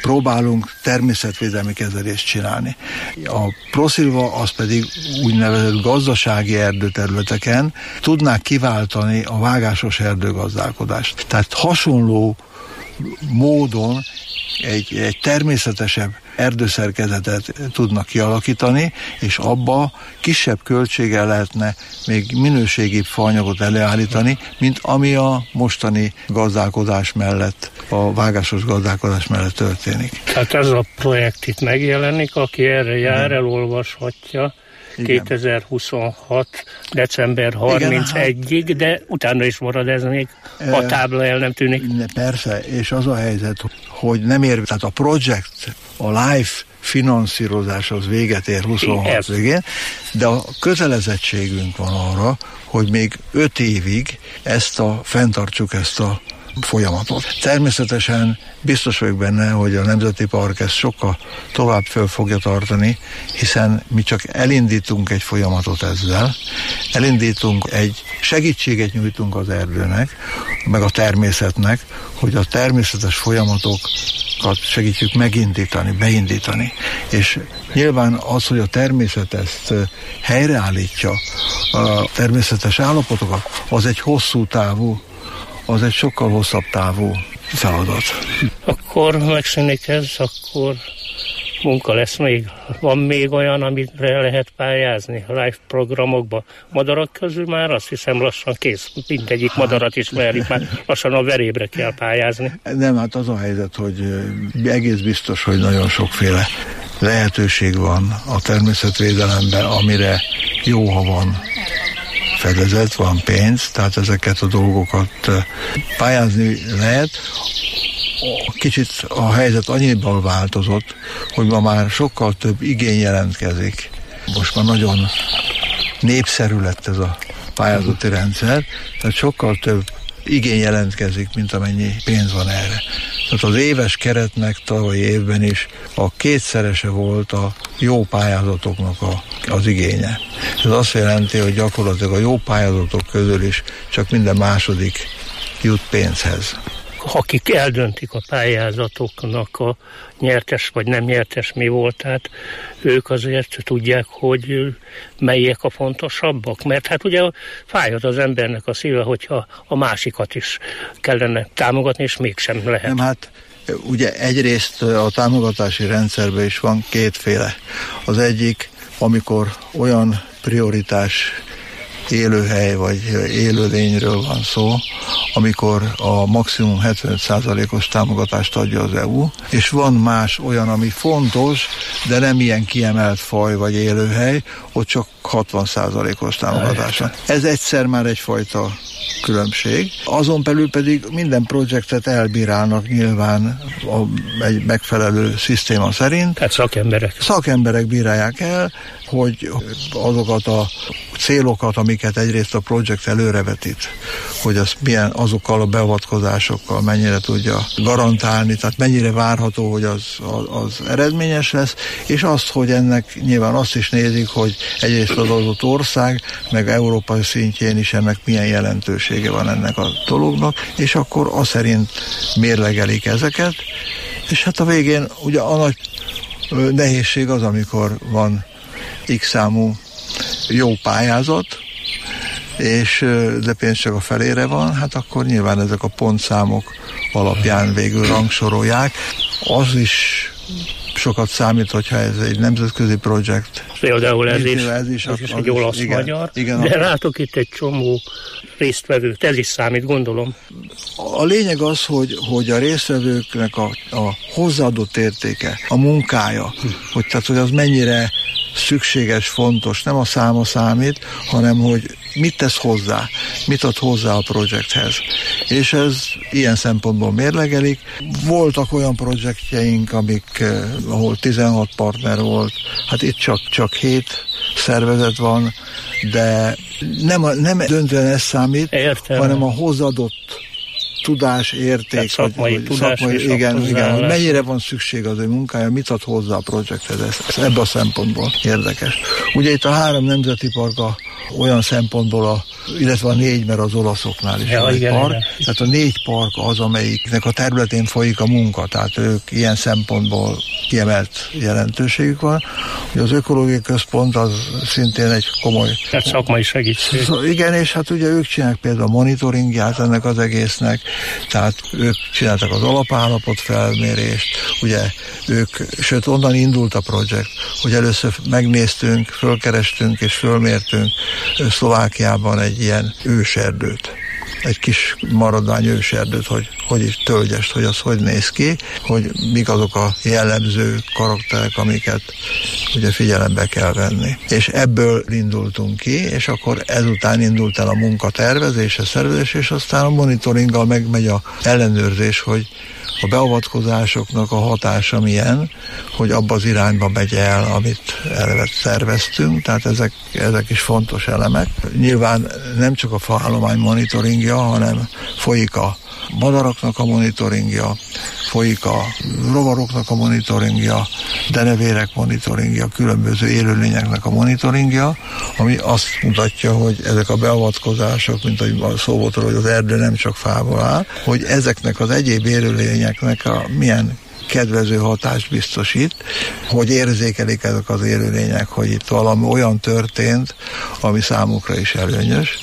Speaker 7: próbálunk természetvédelmi kezelést csinálni. A ProSilva az pedig úgynevezett gazdasági erdőterületeken tudnák kiváltani a vágásos erdőgazdálkodást. Tehát hasonló módon egy, egy természetesebb erdőszerkezetet tudnak kialakítani, és abba kisebb költséggel lehetne még minőségibb faanyagot előállítani, mint ami a mostani gazdálkodás mellett, a vágásos gazdálkodás mellett történik.
Speaker 5: Tehát ez a projekt itt megjelenik, aki erre jár, elolvashatja. Igen. kétezer-huszonhat. december harmincegyedikéig, de utána is marad ez még, a tábla el nem tűnik.
Speaker 7: Persze, és az a helyzet, hogy nem ér, tehát a projekt, a live finanszírozás az véget ér huszonhat végén, de a kötelezettségünk van arra, hogy még öt évig ezt a, fenntartsuk ezt a folyamatot. Természetesen biztos vagyok benne, hogy a Nemzeti Park ezt sokkal tovább föl fogja tartani, hiszen mi csak elindítunk egy folyamatot ezzel, elindítunk egy segítséget nyújtunk az erdőnek, meg a természetnek, hogy a természetes folyamatokat segítjük megindítani, beindítani. És nyilván az, hogy a természet ezt helyreállítja, a természetes állapotokat, az egy hosszú távú, az egy sokkal hosszabb távú feladat.
Speaker 5: Akkor megszűnik ez, akkor munka lesz még. Van még olyan, amire lehet pályázni a live programokba. Madarak közül már azt hiszem lassan kész. Mindegyik madarat ismerik, már lassan a verébre kell pályázni.
Speaker 7: Nem, hát az a helyzet, hogy egész biztos, hogy nagyon sokféle lehetőség van a természetvédelemben, amire jó, ha van fedezet, van pénz, tehát ezeket a dolgokat pályázni lehet. Kicsit a helyzet annyiban változott, hogy ma már sokkal több igény jelentkezik. Most már nagyon népszerű lett ez a pályázati rendszer, tehát sokkal több igény jelentkezik, mint amennyi pénz van erre. Tehát az éves keretnek tavalyi évben is a kétszerese volt a jó pályázatoknak a, az igénye. Ez azt jelenti, hogy gyakorlatilag a jó pályázatok közül is csak minden második jut pénzhez.
Speaker 5: Akik eldöntik a pályázatoknak a nyertes vagy nem nyertes mi voltát, ők azért tudják, hogy melyek a fontosabbak, mert hát ugye fájhat az embernek a szíve, hogyha a másikat is kellene támogatni, és mégsem lehet.
Speaker 7: Nem, hát ugye egyrészt a támogatási rendszerben is van kétféle. Az egyik, amikor olyan prioritás élőhely vagy élőlényről van szó, amikor a maximum hetvenöt százalékos támogatást adja az é u, és van más olyan, ami fontos, de nem ilyen kiemelt faj vagy élőhely, ott csak hatvan százalékos támogatás. Ez egyszer már egyfajta különbség. Azon belül pedig minden projektet elbírálnak nyilván a, egy megfelelő szisztéma szerint.
Speaker 5: Tehát szakemberek.
Speaker 7: Szakemberek bírálják el, hogy azokat a célokat, amiket egyrészt a projekt előrevetít, hogy az milyen azokkal a beavatkozásokkal mennyire tudja garantálni, tehát mennyire várható, hogy az, az, az eredményes lesz, és azt, hogy ennek nyilván azt is nézik, hogy egyrészt az adott ország, meg európai szintjén is ennek milyen jelentősége van ennek a dolognak, és akkor az szerint mérlegelik ezeket, és hát a végén ugye a nagy nehézség az, amikor van X számú jó pályázat, és de pénz csak a felére van, hát akkor nyilván ezek a pontszámok alapján végül rangsorolják. Az is sokat számít, hogyha ez egy nemzetközi projekt.
Speaker 5: Például ez is, ez is, ez is egy olasz-magyar, de látok itt egy csomó résztvevőt, ez is számít, gondolom.
Speaker 7: A lényeg az, hogy, hogy a résztvevőknek a, a hozzáadott értéke, a munkája, hogy, tehát, hogy az mennyire szükséges, fontos, nem a száma számít, hanem hogy mit tesz hozzá, mit ad hozzá a projekthez. És ez ilyen szempontból mérlegelik. Voltak olyan projektjeink, amik, ahol tizenhat partner volt, hát itt csak, csak hét szervezet van, de nem, nem döntően ez számít,
Speaker 5: Értem.
Speaker 7: hanem a hozzáadott tudás, érték,
Speaker 5: szakmai
Speaker 7: hogy,
Speaker 5: tudás
Speaker 7: szakmai, igen, igen, hogy mennyire van szükség az ő munkája, mit ad hozzá a projekthez, ez, ez ebben a szempontból érdekes. Ugye itt a három nemzeti park a olyan szempontból, a, illetve a négy, mert az olaszoknál is
Speaker 5: ja,
Speaker 7: van egy
Speaker 5: igen,
Speaker 7: park.
Speaker 5: igen.
Speaker 7: Tehát a négy park az, amelyiknek a területén folyik a munka, tehát ők ilyen szempontból kiemelt jelentőségük van. Ugye az ökológiai központ az szintén egy komoly...
Speaker 5: Tehát szakmai segítség.
Speaker 7: Szóval igen, és hát ugye ők csinálják például a monitoringját ennek az egésznek, tehát ők csináltak az alapállapot felmérést, ugye ők, sőt onnan indult a projekt, hogy először megnéztünk, fölkerestünk és fölmértünk Szlovákiában egy ilyen őserdőt. Egy kis maradvány őserdőt, hogy, hogy is tölgyest, hogy az hogy néz ki, hogy mik azok a jellemző karakterek, amiket ugye figyelembe kell venni. És ebből indultunk ki, és akkor ezután indult el a munkatervezés, a szervezés, és aztán a monitoringgal megmegy a ellenőrzés, hogy a beavatkozásoknak a hatása milyen, hogy abba az irányba megy el, amit eleve szerveztünk, tehát ezek, ezek is fontos elemek. Nyilván nem csak a faállomány monitoringja, hanem folyik a madaraknak a monitoringja, folyik a rovaroknak a monitoringja, denevérek monitoringja, különböző élőlényeknek a monitoringja, ami azt mutatja, hogy ezek a beavatkozások, mint ahogy szó volt róla, hogy az erdő nem csak fából áll, hogy ezeknek az egyéb élőlényeknek a milyen kedvező hatást biztosít, hogy érzékelik ezek az élőlények, hogy itt valami olyan történt, ami számukra is előnyös.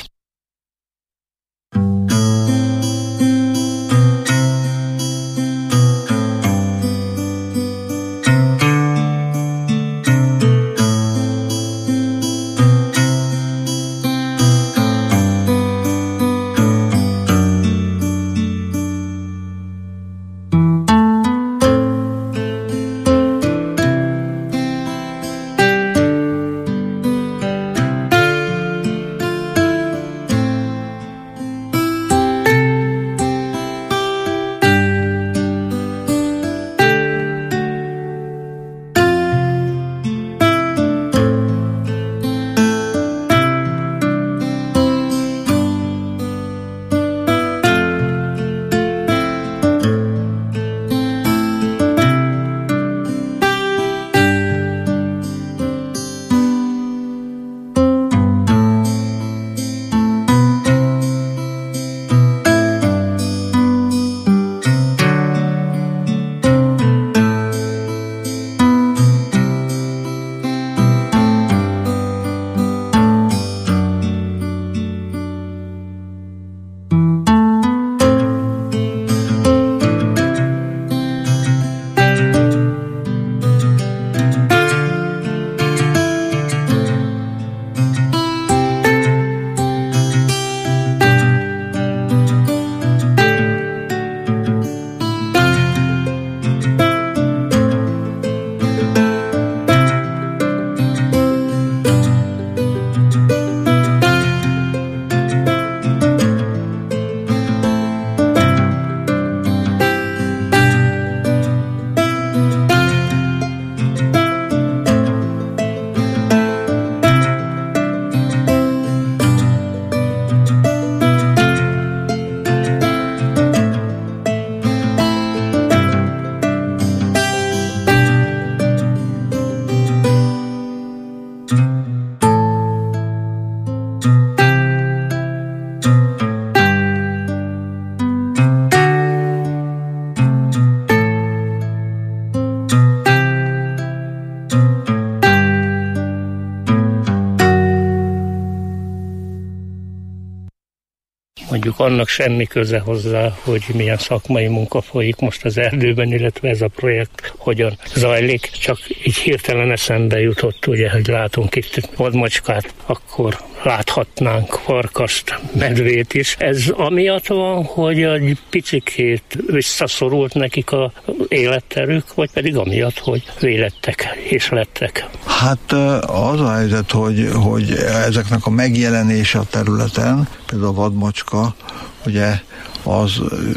Speaker 5: mondjuk annak semmi köze hozzá, hogy milyen szakmai munka folyik most az erdőben, illetve ez a projekt hogyan zajlik. Csak így hirtelen eszembe jutott, ugye, hogy látunk itt vadmacskát, akkor láthatnánk farkast, medvét is. Ez amiatt van, hogy egy picikét visszaszorult nekik az életterük, vagy pedig amiatt, hogy vélettek és lettek?
Speaker 7: Hát az a helyzet, hogy, hogy ezeknek a megjelenése a területen, például a vadmacska, ugye az,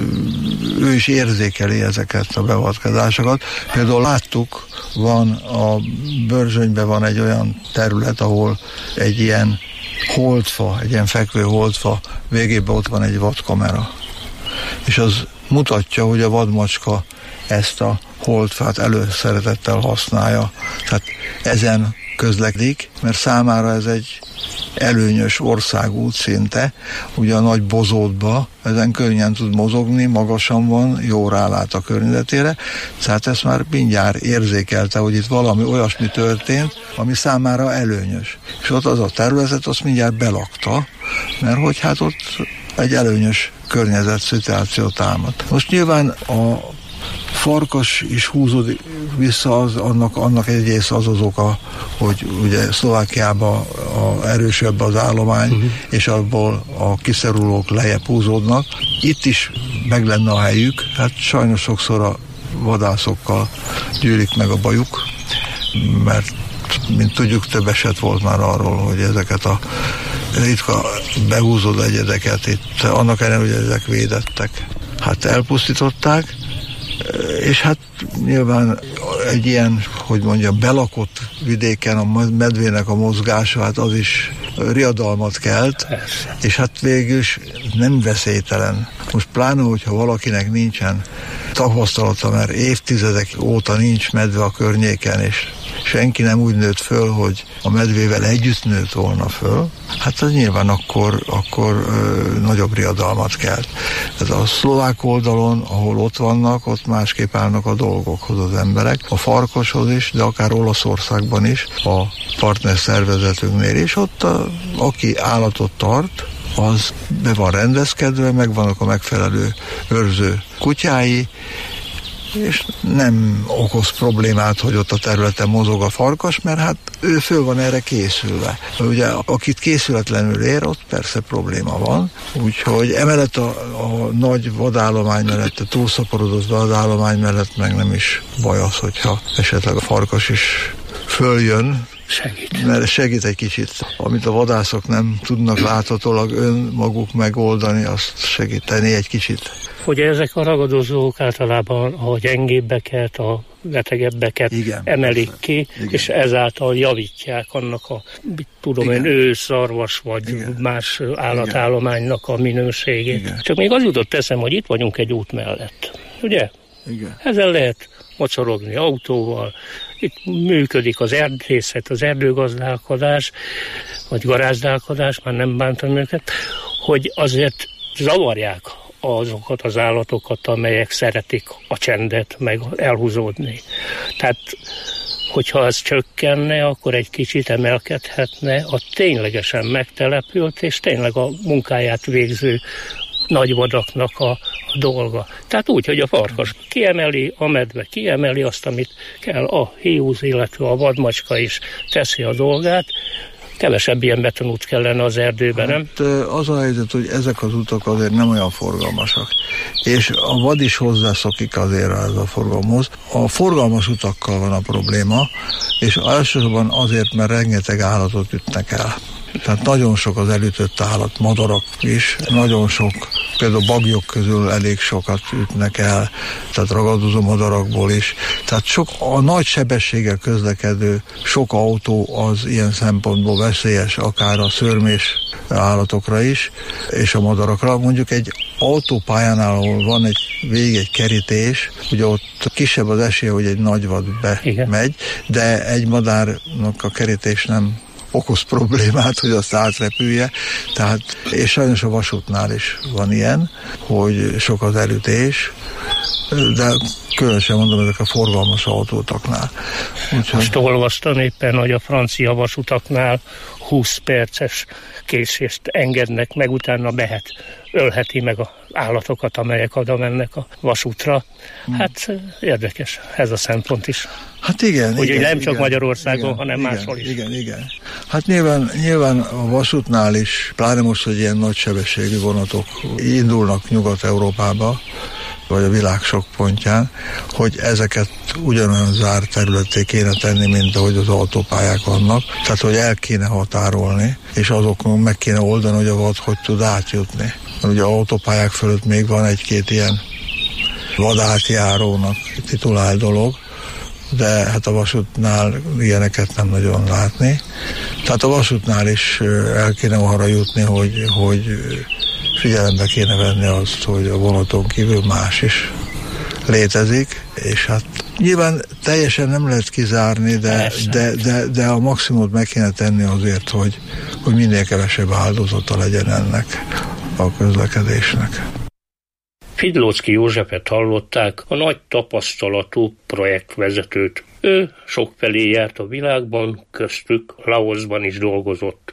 Speaker 7: ő is érzékeli ezeket a beavatkozásokat. Például láttuk, van a Börzsönyben van egy olyan terület, ahol egy ilyen holdfa, egy ilyen fekvő holdfa végében ott van egy vadkamera. És az mutatja, hogy a vadmacska ezt a holdfát előszeretettel használja, tehát ezen közlekedik, mert számára ez egy előnyös országút szinte, ugye a nagy bozótba, ezen könnyen tud mozogni, magasan van, jó rálát a környezetére, tehát ezt már mindjárt érzékelte, hogy itt valami olyasmi történt, ami számára előnyös. És ott az a tervezet, azt mindjárt belakta, mert hogy hát ott egy előnyös környezet szituáció támad. Most nyilván a farkas is húzódik vissza, az, annak, annak egyrészt az az oka, hogy ugye Szlovákiában a erősebb az állomány, uh-huh. és abból a kiszerulók lejjebb húzódnak. Itt is meg lenne a helyük, hát sajnos sokszor a vadászokkal gyűlik meg a bajuk, mert mint tudjuk, több eset volt már arról, hogy ezeket a ritka behúzódó egyedeket itt, annak ellenére, hogy ezek védettek, hát elpusztították, és hát nyilván egy ilyen, hogy mondjam, belakott vidéken a medvének a mozgása, hát az is riadalmat kelt, és hát végülis nem veszélytelen. Most pláne, hogyha valakinek nincsen tapasztalata, mert évtizedek óta nincs medve a környéken, és senki nem úgy nőtt föl, hogy a medvével együtt nőtt volna föl, hát az nyilván akkor, akkor ö, nagyobb riadalmat kelt. Ez a szlovák oldalon, ahol ott vannak, ott másképp állnak a dolgokhoz az emberek, a farkashoz is, de akár Olaszországban is, a partner szervezetünknél is, ott a, aki állatot tart, az be van rendezkedve, megvannak a megfelelő őrző kutyái, és nem okoz problémát, hogy ott a területen mozog a farkas, mert hát ő föl van erre készülve. Ugye, akit készületlenül ér, ott persze probléma van. Úgyhogy emellett a, a nagy vadállomány mellett, a túlszaporodott vadállomány mellett meg nem is baj az, hogyha esetleg a farkas is följön,
Speaker 5: segít.
Speaker 7: Mert segít egy kicsit. Amit a vadászok nem tudnak láthatólag önmaguk megoldani, azt segíteni egy kicsit.
Speaker 5: Hogy ezek a ragadozók általában a gyengébbeket, a betegebbeket igen, emelik persze. ki, igen. és ezáltal javítják annak a, tudom én, őszarvas vagy igen. más állatállománynak a minőségét. Igen. Csak még az jutott eszem, hogy itt vagyunk egy út mellett. Ugye?
Speaker 7: Igen.
Speaker 5: Ezzel lehet mocorogni autóval, itt működik az erdészet, az erdőgazdálkodás, vagy garázdálkodás, már nem bántam őket, hogy azért zavarják azokat az állatokat, amelyek szeretik a csendet, meg elhúzódni. Tehát, hogyha ez csökkenne, akkor egy kicsit emelkedhetne a ténylegesen megtelepült, és tényleg a munkáját végző nagyvadaknak a, a dolga. Tehát úgy, hogy a farkas kiemeli, a medve kiemeli azt, amit kell, a hiúz, illetve a vadmacska is teszi a dolgát. Kevesebb ilyen betonút kellene az erdőben, hát, nem?
Speaker 7: Az a helyzet, hogy ezek az utak azért nem olyan forgalmasak. És a vad is hozzászokik azért ez a forgalomhoz. A forgalmas utakkal van a probléma, és elsősorban azért, mert rengeteg állatot ütnek el. Tehát nagyon sok az elütött állat, madarak is, nagyon sok, például bagyok közül elég sokat ütnek el, tehát ragadozó madarakból is. Tehát sok, a nagy sebességgel közlekedő sok autó az ilyen szempontból veszélyes, akár a szörmés állatokra is, és a madarakra. Mondjuk egy autópályánál, ahol van egy végig egy kerítés, ugye ott kisebb az esélye, hogy egy nagy vad bemegy, de egy madárnak a kerítés nem okoz problémát, hogy azt átrepülje. Tehát, és sajnos a vasútnál is van ilyen, hogy sok az elütés, de különösen mondom, ezek a forgalmas autótaknál.
Speaker 5: Úgyhogy... Most olvastam éppen, hogy a francia vasutaknál húsz perces késést engednek meg, utána behet, ölheti meg az állatokat, amelyek oda mennek a vasútra. Hát érdekes ez a szempont is.
Speaker 7: Hát igen.
Speaker 5: Ugye
Speaker 7: igen,
Speaker 5: nem csak
Speaker 7: igen,
Speaker 5: Magyarországon,
Speaker 7: igen,
Speaker 5: hanem
Speaker 7: igen,
Speaker 5: máshol is.
Speaker 7: Igen, igen. Hát nyilván, nyilván a vasútnál is, pláne most, hogy ilyen nagy sebességű vonatok indulnak Nyugat-Európába, vagy a világ sok pontján, hogy ezeket ugyanolyan zárt területté kéne tenni, mint ahogy az autópályák vannak. Tehát, hogy el kéne határolni, és azokon meg kéne oldani, hogy a vad hogy tud átjutni. Mert ugye autópályák fölött még van egy-két ilyen vadátjárónak titulált dolog, de hát a vasútnál ilyeneket nem nagyon látni. Tehát a vasútnál is el kéne arra jutni, hogy, hogy figyelembe kéne venni azt, hogy a vonaton kívül más is létezik, és hát nyilván teljesen nem lehet kizárni, de, de, de, de a maximumot meg kéne tenni azért, hogy, hogy minél kevesebb áldozata legyen ennek a közlekedésnek.
Speaker 5: Fidlóczky Józsefet hallották, a nagy tapasztalatú projektvezetőt. Ő sokfelé járt a világban, köztük Laoszban is dolgozott.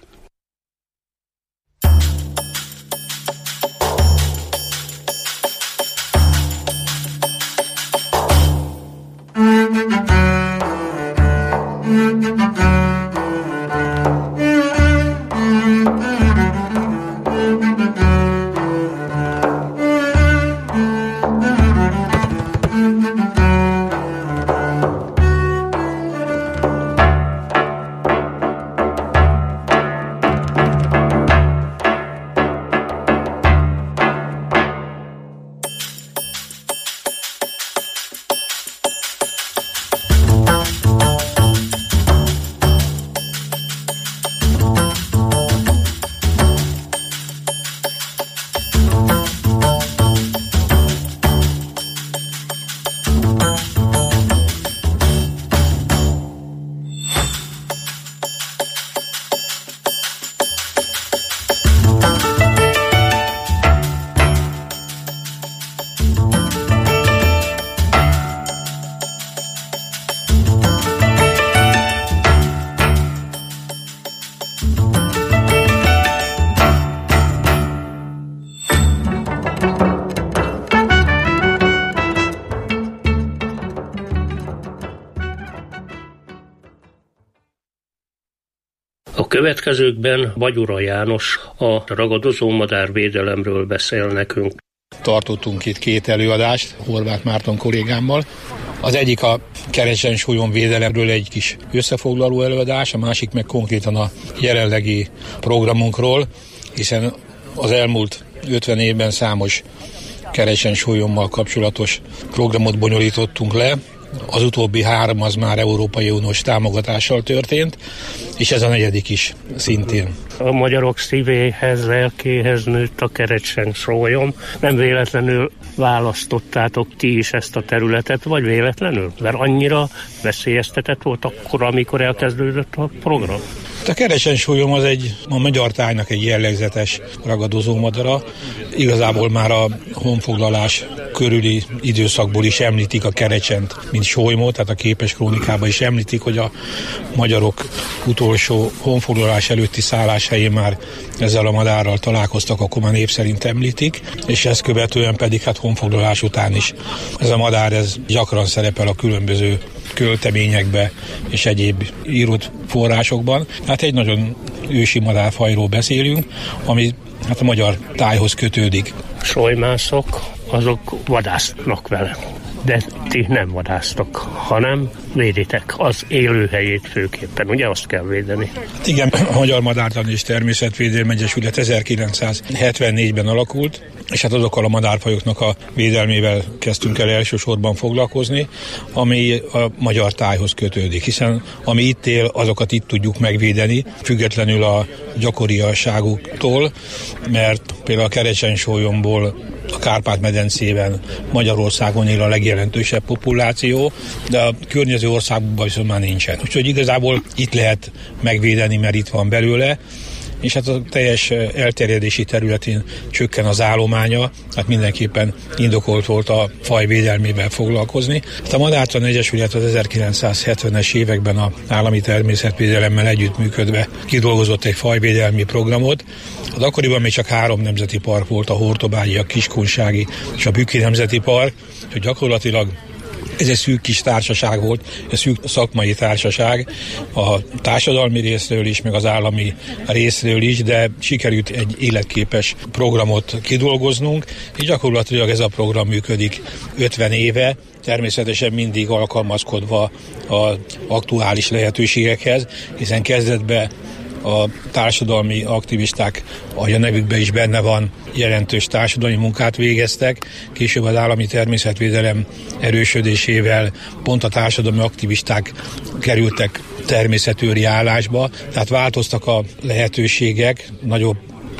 Speaker 5: A következőkben Bagyura János a ragadozómadár védelemről beszél nekünk.
Speaker 8: Tartottunk itt két előadást Horváth Márton kollégámmal. Az egyik a kerecsensúlyon védelemről egy kis összefoglaló előadás, a másik meg konkrétan a jelenlegi programunkról, hiszen az elmúlt ötven évben számos kerecsensúlyommal kapcsolatos programot bonyolítottunk le. Az utóbbi három az már Európai Uniós támogatással történt, és ez a negyedik is szintén.
Speaker 5: A magyarok szívéhez, lelkéhez nőtt a kerecsensúlyom. Nem véletlenül választottátok ti is ezt a területet, vagy véletlenül? Mert annyira veszélyeztetett volt akkor, amikor elkezdődött a program?
Speaker 8: A kerecsensúlyom az egy a magyar tájnak egy jellegzetes ragadozómadara. Igazából már a honfoglalás körüli időszakból is említik a kerecsent, mint solymot, tehát a képes krónikában is említik, hogy a magyarok utolsó honfoglalás előtti szálláshelyén már ezzel a madárral találkoztak, akkor már név szerint említik, és ezt követően pedig hát honfoglalás után is. Ez a madár ez gyakran szerepel a különböző költeményekbe és egyéb írott forrásokban. Hát egy nagyon ősi madárfajról beszélünk, ami hát a magyar tájhoz kötődik.
Speaker 5: Solymászok, azok vadásznak vele, de ti nem vadásztok, hanem véditek az élőhelyét főképpen, ugye azt kell védeni?
Speaker 8: Igen, a Magyar Madártani és Természetvédelmi Egyesület ezerkilencszázhetvennégyben alakult, és hát azokkal a madárfajoknak a védelmével kezdtünk el elsősorban foglalkozni, ami a magyar tájhoz kötődik, hiszen ami itt él, azokat itt tudjuk megvédeni, függetlenül a gyakoriasságuktól, mert például a kerecsensólyomból a Kárpát-medencében Magyarországon él a legjelentősebb populáció, de a környező országokban viszont már nincsen. Úgyhogy igazából itt lehet megvédeni, mert itt van belőle, és hát a teljes elterjedési területén csökken az állománya, hát mindenképpen indokolt volt a faj védelmével foglalkozni. Hát a Madártani Egyesület az ezerkilencszázhetvenes években az állami természetvédelemmel együttműködve kidolgozott egy fajvédelmi programot. Az akkoriban még csak három nemzeti park volt, a Hortobágyi, a Kiskunsági és a Bükki Nemzeti Park, hogy gyakorlatilag ez egy szűk kis társaság volt, egy szűk szakmai társaság a társadalmi részről is, meg az állami részről is, de sikerült egy életképes programot kidolgoznunk, és gyakorlatilag ez a program működik ötven éve, természetesen mindig alkalmazkodva az aktuális lehetőségekhez, hiszen kezdetben a társadalmi aktivisták, ahogy a nevükben is benne van, jelentős társadalmi munkát végeztek. Később az állami természetvédelem erősödésével pont a társadalmi aktivisták kerültek természetőri állásba, tehát változtak a lehetőségek, nagyobb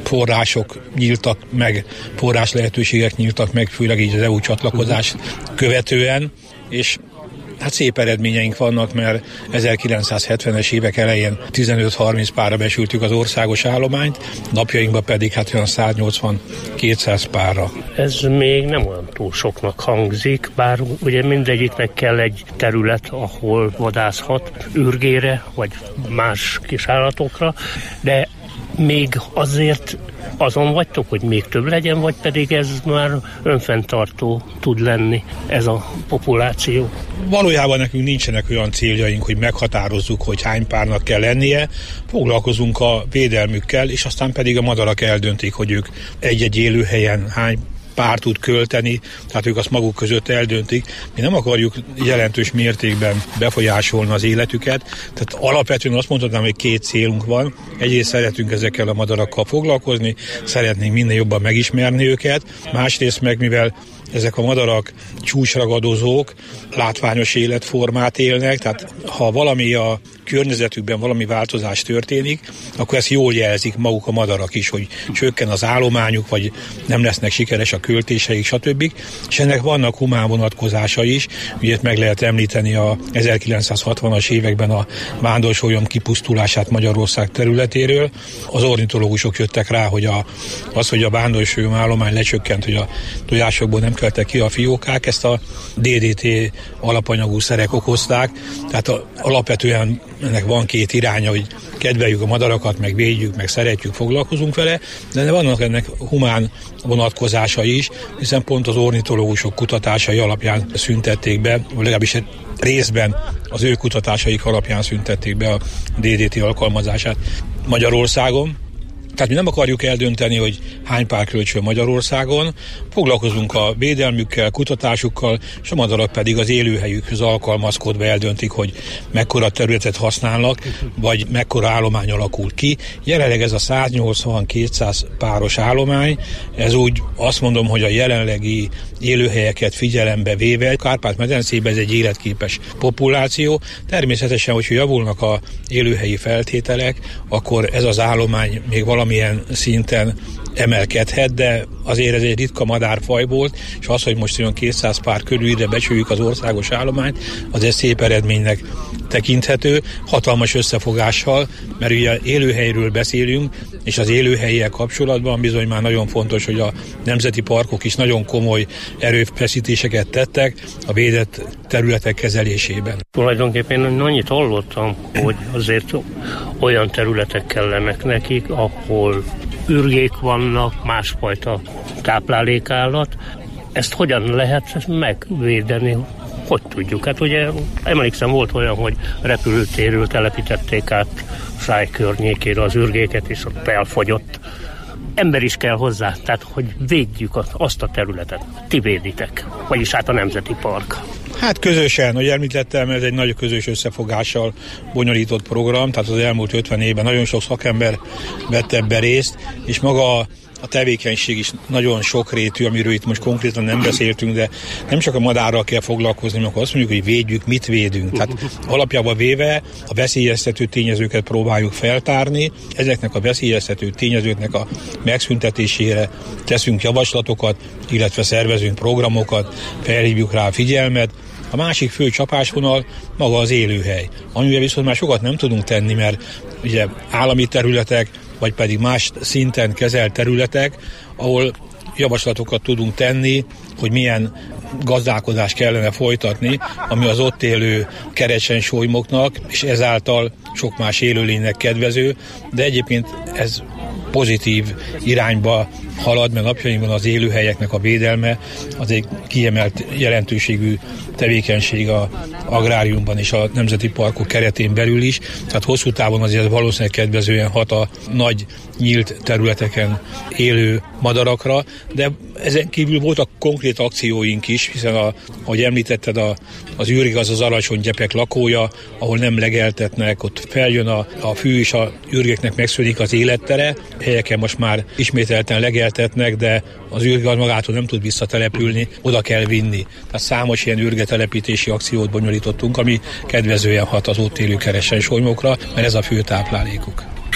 Speaker 8: források nyíltak meg, forrás lehetőségek nyíltak meg, főleg így az é u csatlakozás követően, és hát szép eredményeink vannak, mert ezerkilencszázhetvenes évek elején tizenöt-harminc párra besültük az országos állományt, napjainkban pedig hát olyan száznyolcvan-kétszáz párra.
Speaker 5: Ez még nem olyan túl soknak hangzik, bár ugye mindegyiknek kell egy terület, ahol vadászhat ürgére, vagy más kisállatokra, de még azért azon vagytok, hogy még több legyen, vagy pedig ez már önfenntartó tud lenni, ez a populáció?
Speaker 8: Valójában nekünk nincsenek olyan céljaink, hogy meghatározzuk, hogy hány párnak kell lennie, foglalkozunk a védelmükkel, és aztán pedig a madarak eldöntik, hogy ők egy-egy élőhelyen hány pár tud költeni, tehát ők azt maguk között eldöntik. Mi nem akarjuk jelentős mértékben befolyásolni az életüket, tehát alapvetően azt mondhatnám, hogy két célunk van. Egyrészt szeretünk ezekkel a madarakkal foglalkozni, szeretnénk minél jobban megismerni őket, másrészt meg, mivel ezek a madarak csúcsragadozók, látványos életformát élnek, tehát ha valami a környezetükben valami változás történik, akkor ezt jól jelzik maguk a madarak is, hogy csökken az állományuk, vagy nem lesznek sikeres a költéseik, stb. És ennek vannak humán vonatkozása is, ugye meg lehet említeni a ezerkilencszázhatvanas években a vándorsolyom kipusztulását Magyarország területéről. Az ornitológusok jöttek rá, hogy a, az, hogy a vándorsolyom állomány lecsökkent, hogy a tojásokból nem keltek ki a fiókák, ezt a dé dé té alapanyagú szerek okozták, tehát a, alapvetően ennek van két iránya, hogy kedveljük a madarakat, meg védjük, meg szeretjük, foglalkozunk vele, de vannak ennek humán vonatkozása is, hiszen pont az ornitológusok kutatásai alapján szüntették be, vagy legalábbis részben az ő kutatásaik alapján szüntették be a dé dé té alkalmazását Magyarországon. Tehát mi nem akarjuk eldönteni, hogy hány pár költsön Magyarországon, foglalkozunk a védelmükkel, kutatásukkal, és a madarak pedig az élőhelyükhöz alkalmazkodva eldöntik, hogy mekkora területet használnak, vagy mekkora állomány alakul ki. Jelenleg ez a száznyolcvan-kétszáz páros állomány, ez úgy azt mondom, hogy a jelenlegi élőhelyeket figyelembe véve, Kárpát-medencében ez egy életképes populáció. Természetesen, hogyha javulnak a élőhelyi feltételek, akkor ez az állomány még valamilyen szinten emelkedhet, de azért ez egy ritka madárfaj volt, és az, hogy most olyan kétszáz pár körül ide becsüljük az országos állományt, az egy szép eredménynek tekinthető, hatalmas összefogással, mert ugye élőhelyről beszélünk, és az élőhelyiek kapcsolatban bizony már nagyon fontos, hogy a nemzeti parkok is nagyon komoly erőfeszítéseket tettek a védett területek kezelésében.
Speaker 5: Tulajdonképpen annyit hallottam, hogy azért olyan területek kellenek nekik, ahol ürgék vannak, másfajta táplálékállat. Ezt hogyan lehet megvédeni? Hogy tudjuk? Hát ugye emlékszem, volt olyan, hogy repülőtérről telepítették át Száj környékére az ürgéket, és ott elfogyott. Ember is kell hozzá, tehát hogy védjük azt a területet. Ti véditek, vagyis hát a Nemzeti Park.
Speaker 8: Hát közösen, hogy említettem, ez egy nagy közös összefogással bonyolított program, tehát az elmúlt ötven évben nagyon sok szakember vett ebbe részt, és maga a tevékenység is nagyon sokrétű, amiről itt most konkrétan nem beszéltünk, de nem csak a madárral kell foglalkozni, amikor azt mondjuk, hogy védjük, mit védünk. Tehát alapjában véve a veszélyeztető tényezőket próbáljuk feltárni, ezeknek a veszélyeztető tényezőknek a megszüntetésére teszünk javaslatokat, illetve szervezünk programokat, felhívjuk rá a figyelmet. A másik fő csapásvonal maga az élőhely, amivel viszont már sokat nem tudunk tenni, mert ugye állami területek, vagy pedig más szinten kezelt területek, ahol javaslatokat tudunk tenni, hogy milyen gazdálkodást kellene folytatni, ami az ott élő kerecsensolymoknak, és ezáltal sok más élőlénynek kedvező, de egyébként ez pozitív irányba halad, mert napjainkban az élőhelyeknek a védelme az egy kiemelt jelentőségű tevékenység az agráriumban és a nemzeti parkok keretén belül is, tehát hosszú távon azért valószínűleg kedvezően hat a nagy nyílt területeken élő madarakra, de ezen kívül voltak konkrét akcióink is, hiszen a, ahogy említetted, a, az űrig az az alacsony gyepek lakója, ahol nem legeltetnek, ott feljön a, a fű, és a űrgeknek megszűnik az élettere, helyeken most már ismételten legeltetnek, de az űrge magától nem tud visszatelepülni, oda kell vinni. Tehát számos ilyen űrgetelepítési akciót bonyolítottunk, ami kedvezően hat az ott élő keressensolymokra, mert ez a fő táplálékuk.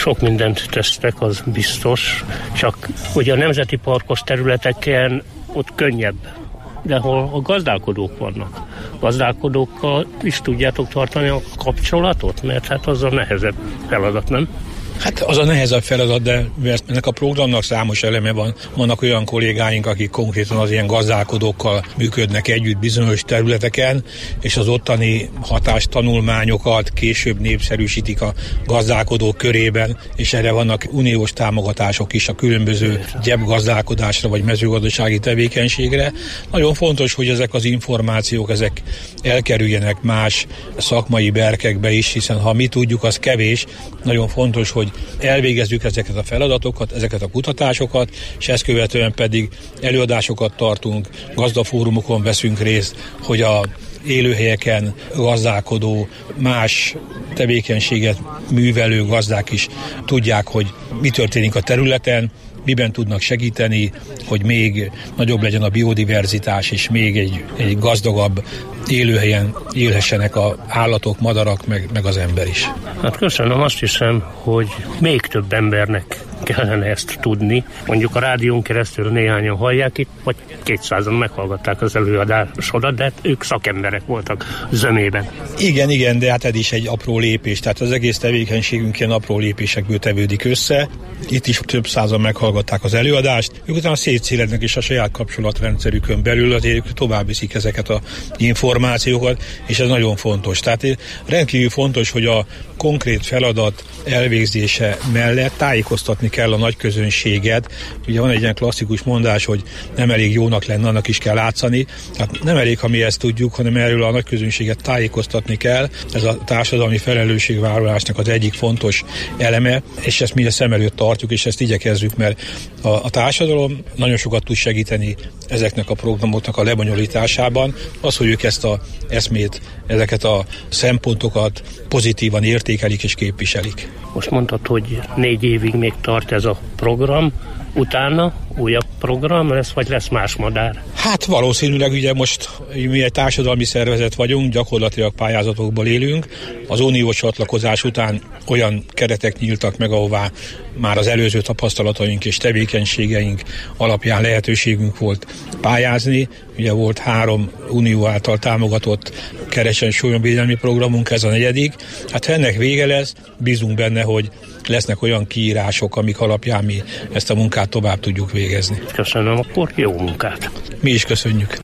Speaker 5: sok mindent tesztek, az biztos, csak ugye a nemzeti parkos területeken ott könnyebb, de hol a gazdálkodók vannak. Gazdálkodókkal is tudjátok tartani a kapcsolatot, mert hát az a nehezebb feladat, nem?
Speaker 8: Hát az a nehezebb feladat, de ennek a programnak számos eleme van. Vannak olyan kollégáink, akik konkrétan az ilyen gazdálkodókkal működnek együtt bizonyos területeken, és az ottani hatástanulmányokat később népszerűsítik a gazdálkodók körében, és erre vannak uniós támogatások is a különböző gyepgazdálkodásra vagy mezőgazdasági tevékenységre. Nagyon fontos, hogy ezek az információk ezek elkerüljenek más szakmai berkekbe is, hiszen ha mi tudjuk, az kevés. Nagyon fontos, hogy elvégezzük ezeket a feladatokat, ezeket a kutatásokat, és ezt követően pedig előadásokat tartunk, gazdafórumokon veszünk részt, hogy a élőhelyeken gazdálkodó, más tevékenységet művelő gazdák is tudják, hogy mi történik a területen, miben tudnak segíteni, hogy még nagyobb legyen a biodiverzitás, és még egy, egy gazdagabb élőhelyen élhessenek az állatok, madarak, meg, meg az ember is.
Speaker 5: Hát köszönöm, azt hiszem, hogy még több embernek kellene ezt tudni. Mondjuk a rádión keresztül néhányan hallják itt, vagy kétszázan meghallgatták az előadásodat, de hát ők szakemberek voltak zömében.
Speaker 8: Igen, igen, de hát ez is egy apró lépés, tehát az egész tevékenységünk ilyen apró lépésekből tevődik össze. Itt is több százan meghallgatták az előadást, ők utána szétszélednek és a saját kapcsolatrendszerükön belül azért tovább viszik ezeket az információkat, és ez nagyon fontos. Tehát rendkívül fontos, hogy a konkrét feladat elvégzése mellett tájékoztatni kell a nagy közönséget. Ugye van egy ilyen klasszikus mondás, hogy nem elég jónak lenne, annak is kell látszani. Tehát nem elég, ha mi ezt tudjuk, hanem erről a nagy közönséget tájékoztatni kell. Ez a társadalmi felelősségvállalásnak az egyik fontos eleme, és ezt mi szem előtt tartjuk, és ezt igyekezzük, mert a, a társadalom nagyon sokat tud segíteni ezeknek a programoknak a lebonyolításában. Az, hogy ők ezt a eszmét, ezeket a szempontokat pozitívan értékelik és képviselik.
Speaker 5: Most mondtad, hogy négy évig még tart ez a program, utána újabb program lesz, vagy lesz más madár?
Speaker 8: Hát valószínűleg ugye most mi egy társadalmi szervezet vagyunk, gyakorlatilag pályázatokból élünk. Az uniós csatlakozás után olyan keretek nyíltak meg, ahová már az előző tapasztalataink és tevékenységeink alapján lehetőségünk volt pályázni. Ugye volt három unió által támogatott kerecsen-sólyomvédelmi programunk, ez a negyedik. Hát ha ennek vége lesz, bízunk benne, hogy lesznek olyan kiírások, amik alapján mi ezt a munkát tovább tudjuk végezni.
Speaker 5: Köszönöm, akkor jó munkát!
Speaker 8: Mi is köszönjük!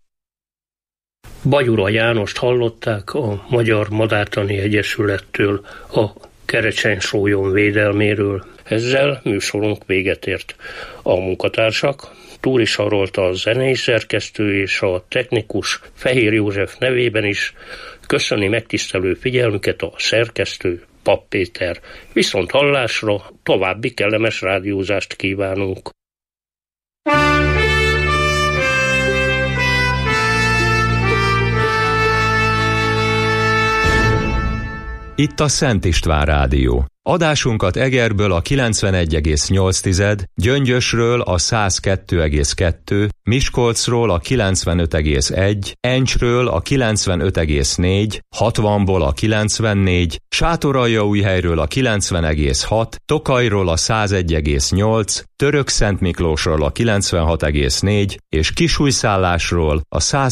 Speaker 5: Bajura Jánost hallották a Magyar Madártani Egyesülettől, a kerecsen-sólyom védelméről. Ezzel műsorunk véget ért. A munkatársak Túri Sarolta a zenei szerkesztő és a technikus Fehér József nevében is köszöni megtisztelő figyelmüket a szerkesztő Papp Péter. Viszont hallásra, további kellemes rádiózást kívánunk.
Speaker 1: Itt a Szent István Rádió. Adásunkat Egerből a kilencvenegy egész nyolc, Gyöngyösről a száz kettő egész kettő, Miskolcról a kilencvenöt egész egy, Encsről a kilencvenöt egész négy, hatvanból a kilencvennégy, Sátoraljaújhelyről a kilencven egész hat, Tokajról a száz egy egész nyolc, Törökszentmiklósról a kilencvenhat egész négy és Kisújszállásról a száz